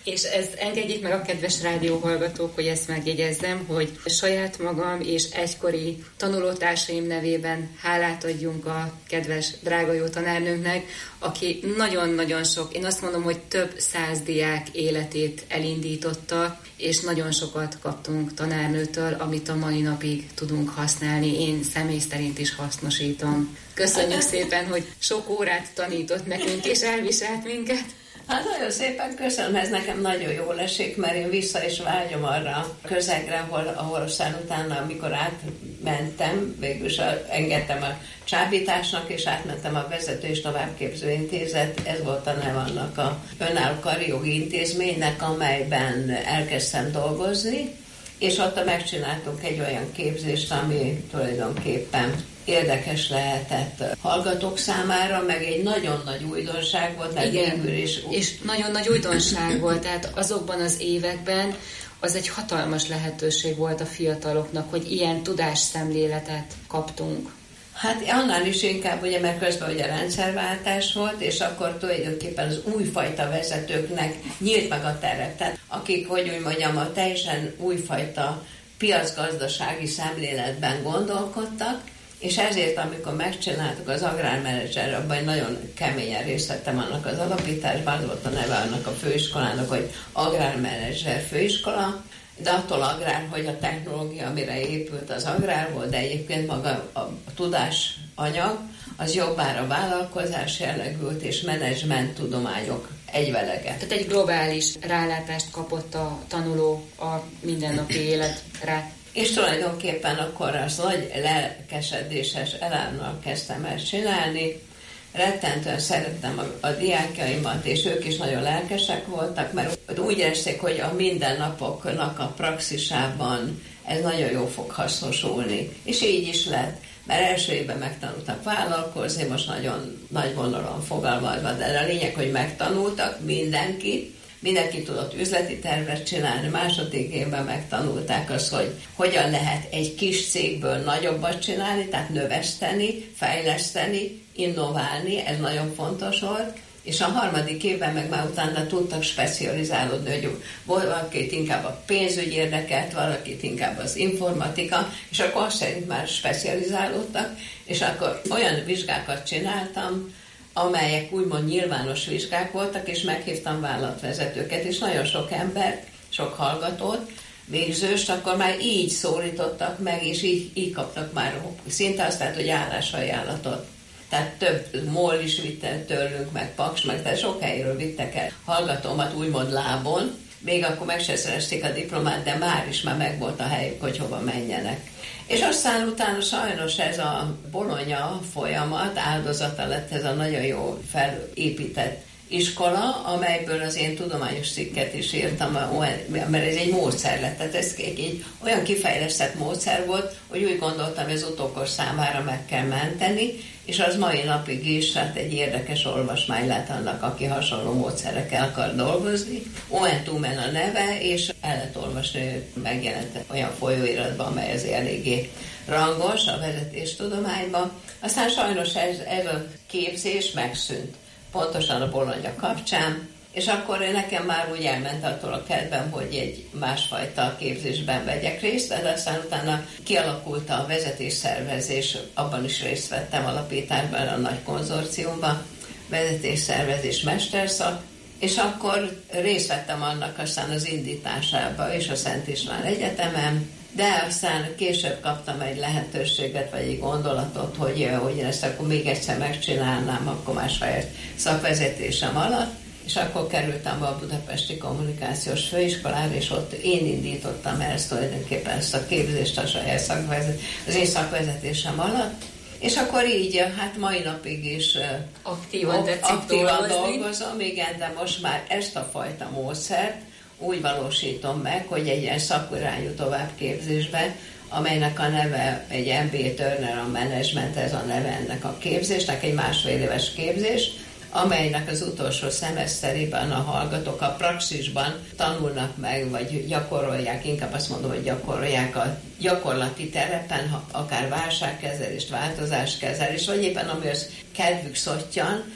És ez engedjék meg a kedves rádióhallgatók, hogy ezt megjegyezzem, hogy saját magam és egykori tanulótársaim nevében hálát adjunk a kedves, drága jó tanárnőnknek, aki nagyon-nagyon sok, én azt mondom, hogy több száz diák életét elindította, és nagyon sokat kaptunk tanárnőtől, amit a mai napig tudunk használni. Én személy szerint is hasznosítom. Köszönjük szépen, hogy sok órát tanított nekünk, és elviselt minket. Hát nagyon szépen köszönöm, ez nekem nagyon jól esik, mert én vissza is vágyom arra a közegre, ahol, ahol aztán utána, amikor átmentem, végülis engedtem a csábításnak, és átmentem a Vezető és Továbbképző Intézet, ez volt a neve annak a önálló karjogi intézménynek, amelyben elkezdtem dolgozni, és ott megcsináltunk egy olyan képzést, ami tulajdonképpen érdekes lehetett hallgatók számára, meg egy nagyon nagy újdonság volt. Igen, is... és nagyon nagy újdonság volt, tehát azokban az években az egy hatalmas lehetőség volt a fiataloknak, hogy ilyen tudásszemléletet kaptunk. Hát annál is inkább, ugye, mert közben ugye rendszerváltás volt, és akkor tulajdonképpen az újfajta vezetőknek nyílt meg a tere. Tehát akik, hogy úgy mondjam, a teljesen újfajta piacgazdasági szemléletben gondolkodtak, és ezért, amikor megcsináltuk az agrármenedzser, abban nagyon keményen részt vettem annak az alapításban, az volt a neve annak a főiskolának, hogy agrármenedzser főiskola, de attól agrár, hogy a technológia, amire épült, az agrár volt, de egyébként maga a, a tudásanyag, az jobbára vállalkozás jellegült, és menedzsment tudományok egyvelege. Tehát egy globális rálátást kapott a tanuló a mindennapi életre. És tulajdonképpen akkor az nagy lelkesedéses elánnal kezdtem el csinálni. Rettentően szerettem a, a diákjaimat, és ők is nagyon lelkesek voltak, mert úgy érezték, hogy a mindennapoknak a praxisában ez nagyon jól fog hasznosulni. És így is lett, mert első évben megtanultak vállalkozni, most nagyon nagy vonalon fogalmazva, de a lényeg, hogy megtanultak mindenkit, mindenki tudott üzleti tervet csinálni, második évben megtanulták azt, hogy hogyan lehet egy kis cégből nagyobbat csinálni, tehát növeszteni, fejleszteni, innoválni, ez nagyon fontos volt, és a harmadik évben meg már utána tudtak specializálódni, hogy valakit inkább a pénzügy érdekelt, valakit inkább az informatika, és akkor azt szerint már specializálódtak, és akkor olyan vizsgákat csináltam, amelyek úgymond nyilvános vizsgák voltak, és meghívtam vállalatvezetőket, és nagyon sok embert, sok hallgatót, végzőst, akkor már így szólítottak meg, és így, így kaptak már szinte azt, tehát, hogy állásajánlatot. Tehát több MOL is vitte tőlünk, meg Paks, meg tehát sok helyről vittek el hallgatómat úgymond lábon, még akkor meg se szerezték a diplomát, de már is már megvolt a helyük, hogy hova menjenek. És aztán utána sajnos ez a Bologna folyamat áldozata lett ez a nagyon jó felépített iskola, amelyből az én tudományos cikket is írtam, mert ez egy módszer lett. Tehát ez egy olyan kifejlesztett módszer volt, hogy úgy gondoltam, hogy az utókor számára meg kell menteni, és az mai napig is hát egy érdekes olvasmány lett annak, aki hasonló módszerekkel akar dolgozni. Oentumen a neve, és el lehet olvasni, megjelent olyan folyóiratban, amely az eléggé rangos a vezetéstudományban. Aztán sajnos ez, ez a képzés megszűnt, pontosan a Bologna kapcsán, és akkor nekem már úgy elment attól a kedvem, hogy egy másfajta képzésben vegyek részt, de aztán utána kialakult a vezetésszervezés, abban is részt vettem alapításban, a nagy konzorciumban, vezetésszervezés mesterszak, és akkor részt vettem annak aztán az indításába és a Szent István Egyetemen, de aztán később kaptam egy lehetőséget, vagy egy gondolatot, hogy, hogy ezt akkor még egyszer megcsinálnám, akkor már saját szakvezetésem alatt, és akkor kerültem a Budapesti Kommunikációs Főiskolára, és ott én indítottam el ezt tulajdonképpen ezt a képzést a saját szakvezet, az én szakvezetésem alatt, és akkor így, hát mai napig is aktívan, aktívan dolgozom, igen, de most már ezt a fajta módszert úgy valósítom meg, hogy egy ilyen szakirányú továbbképzésben, amelynek a neve egy em bé á Turnaround Management, ez a neve ennek a képzésnek, egy másfél éves képzés, amelynek az utolsó szemeszterében a hallgatók a praxisban tanulnak meg, vagy gyakorolják, inkább azt mondom, hogy gyakorolják a gyakorlati terepen, akár válságkezelést, változáskezelést, vagy éppen ami az kedvük szottyan,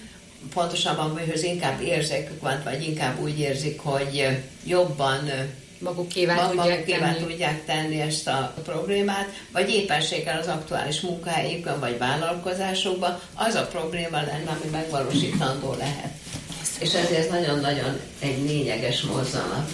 pontosabban, amihez inkább érzékük van, vagy inkább úgy érzik, hogy jobban magukévá mag, tudják, tenni. tudják tenni ezt a problémát, vagy éppenséggel az aktuális munkahelyükön, vagy vállalkozásokban, az a probléma lenne, ami megvalósítandó lehet. És ezért nagyon-nagyon egy lényeges mozzanat.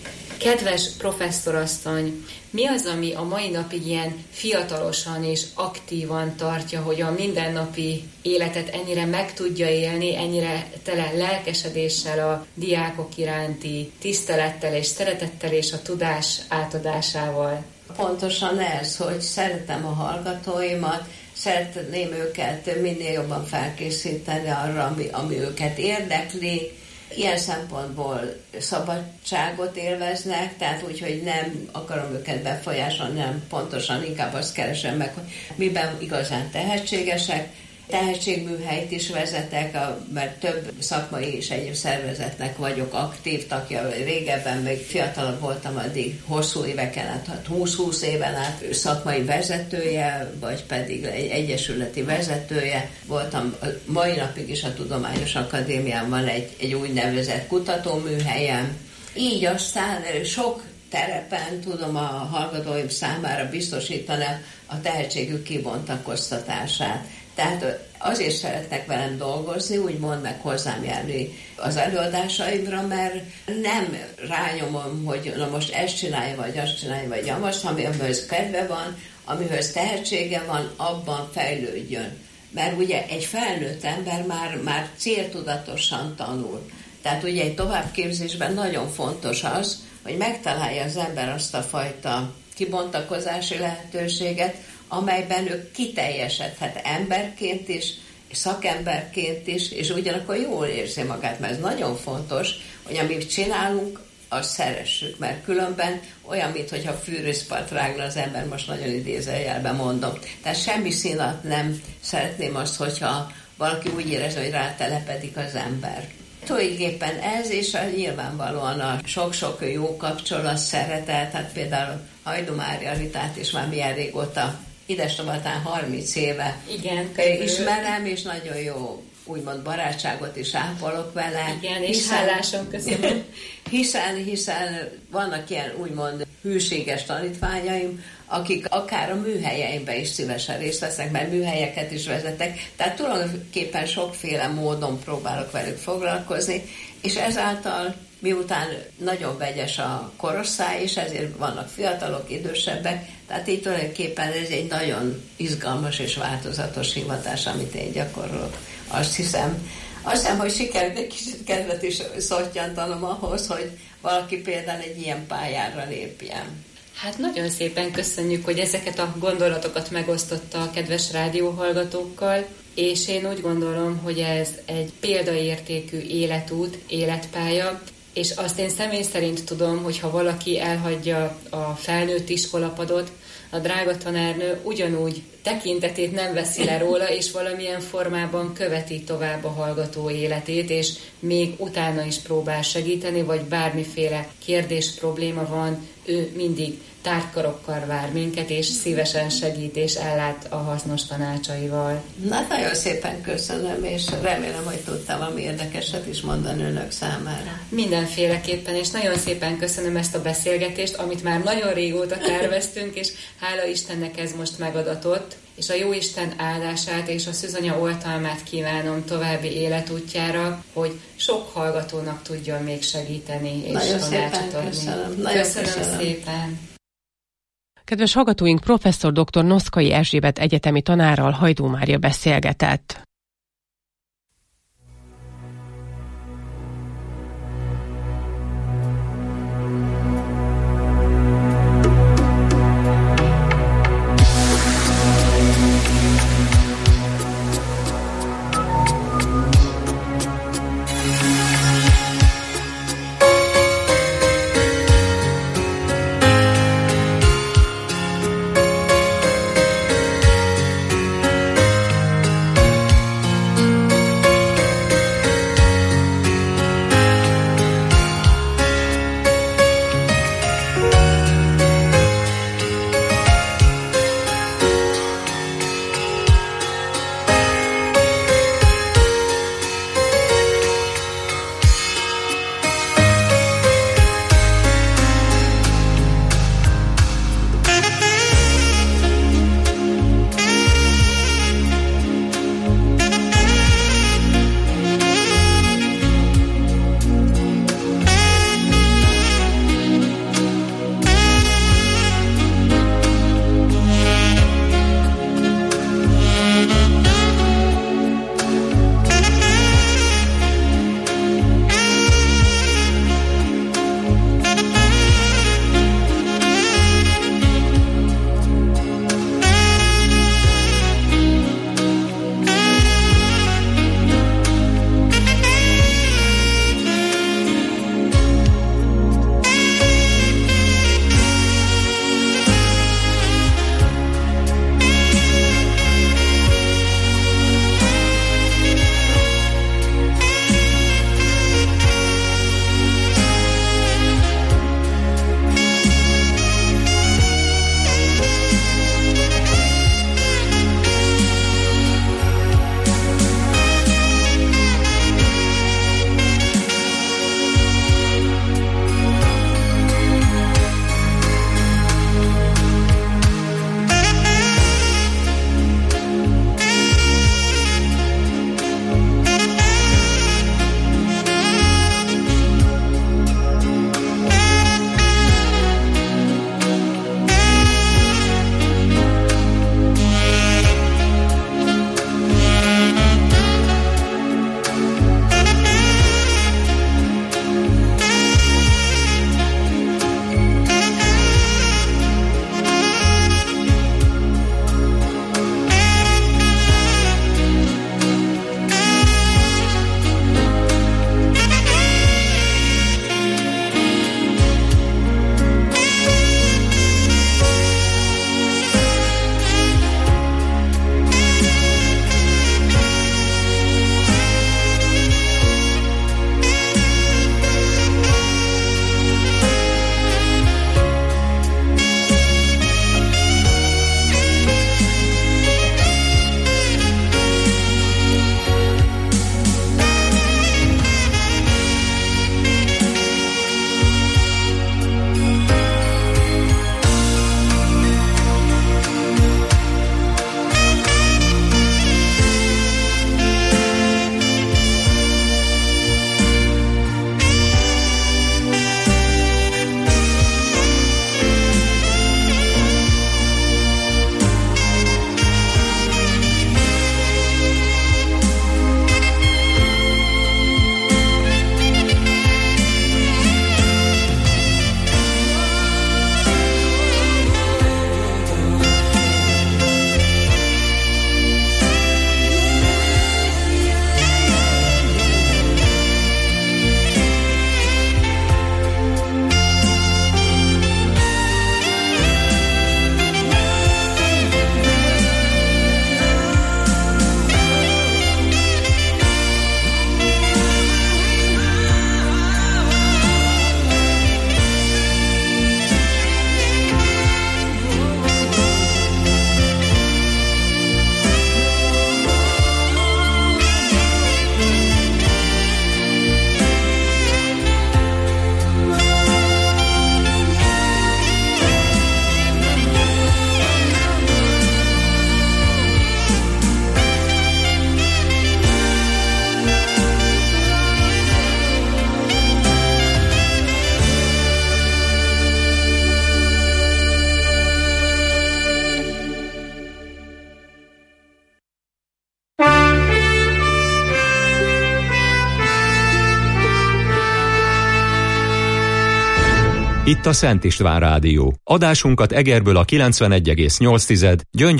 Kedves professzorasszony, mi az, ami a mai napig ilyen fiatalosan és aktívan tartja, hogy a mindennapi életet ennyire meg tudja élni, ennyire tele lelkesedéssel, a diákok iránti tisztelettel és szeretettel és a tudás átadásával? Pontosan ez, hogy szeretem a hallgatóimat, szeretném őket minél jobban felkészíteni arra, ami, ami őket érdekli. Ilyen szempontból szabadságot élveznek, tehát úgy, hogy nem akarom őket befolyásolni, nem pontosan inkább azt keresem meg, hogy miben igazán tehetségesek. Tehetségműhelyt is vezetek, mert több szakmai és egyéb szervezetnek vagyok aktív tagja. Régebben még fiatalabb voltam, addig hosszú éveken át, húsz-húsz éven át szakmai vezetője, vagy pedig egy egyesületi vezetője voltam. Mai napig is a Tudományos Akadémián van egy, egy úgynevezett kutatóműhelyem. Így aztán sok terepen tudom a hallgatóim számára biztosítani a tehetségük kibontakoztatását. Tehát azért szeretnek velem dolgozni, úgymond meg hozzám járni az előadásaimra, mert nem rányomom, hogy na most ezt csinálja, vagy azt csinálja, vagy azt, amihez kedve van, amihez tehetsége van, abban fejlődjön. Mert ugye egy felnőtt ember már, már céltudatosan tanul. Tehát ugye egy továbbképzésben nagyon fontos az, hogy megtalálja az ember azt a fajta kibontakozási lehetőséget, amelyben ő kiteljesedhet emberként is, szakemberként is, és ugyanakkor jól érzi magát, mert ez nagyon fontos, hogy amit csinálunk, azt szeressük, mert különben olyan, mintha fűrészpart rágna az ember, most nagyon idézőjelben mondom. Tehát semmi színat nem szeretném azt, hogyha valaki úgy érezi, hogy rátelepedik az ember. Tulajdonképpen ez, és a, nyilvánvalóan a sok-sok jó kapcsolat, szeretet, hát például Hajdú Mária Ritát is már milyen régóta, idestobáltán harminc éve igen, ismerem, és nagyon jó úgymond barátságot is ápolok vele. Igen, és hiszen, hálásan köszönöm. Hiszen, hiszen vannak ilyen úgymond hűséges tanítványaim, akik akár a műhelyeimben is szívesen részt vesznek, mert műhelyeket is vezetek. Tehát tulajdonképpen sokféle módon próbálok velük foglalkozni, és ezáltal miután nagyon vegyes a korosztály, és ezért vannak fiatalok, idősebbek, tehát így tulajdonképpen ez egy nagyon izgalmas és változatos hivatás, amit én gyakorolok. Azt hiszem, azt hiszem, hogy sikerült egy kicsit kedvet is szottyantanom ahhoz, hogy valaki például egy ilyen pályára lépjen. Hát nagyon szépen köszönjük, hogy ezeket a gondolatokat megosztotta a kedves rádióhallgatókkal, és én úgy gondolom, hogy ez egy példaértékű életút, életpálya, és azt én személy szerint tudom, hogy ha valaki elhagyja a felnőtt iskolapadot, a drága tanárnő ugyanúgy tekintetét nem veszi le róla, és valamilyen formában követi tovább a hallgató életét, és még utána is próbál segíteni, vagy bármiféle kérdés, probléma van, ő mindig tártkarokkal vár minket, és szívesen segít és ellát a hasznos tanácsaival. Na, nagyon szépen köszönöm, és remélem, hogy tudtam valami érdekeset is mondani önök számára. Mindenféleképpen, és nagyon szépen köszönöm ezt a beszélgetést, amit már nagyon régóta terveztünk, és hála Istennek ez most megadatott, és a Jóisten áldását és a szűzanya oltalmát kívánom további életútjára, hogy sok hallgatónak tudjon még segíteni és nagyon tanácsot adni. Köszönöm. Köszönöm, köszönöm szépen. Kedves hallgatóink, professzor dr. Noszkai Erzsébet egyetemi tanárral Hajdú Mária beszélgetett. Itt a Szent István Rádió. Adásunkat Egerből a kilencvenegy egész nyolc, Gyöngyös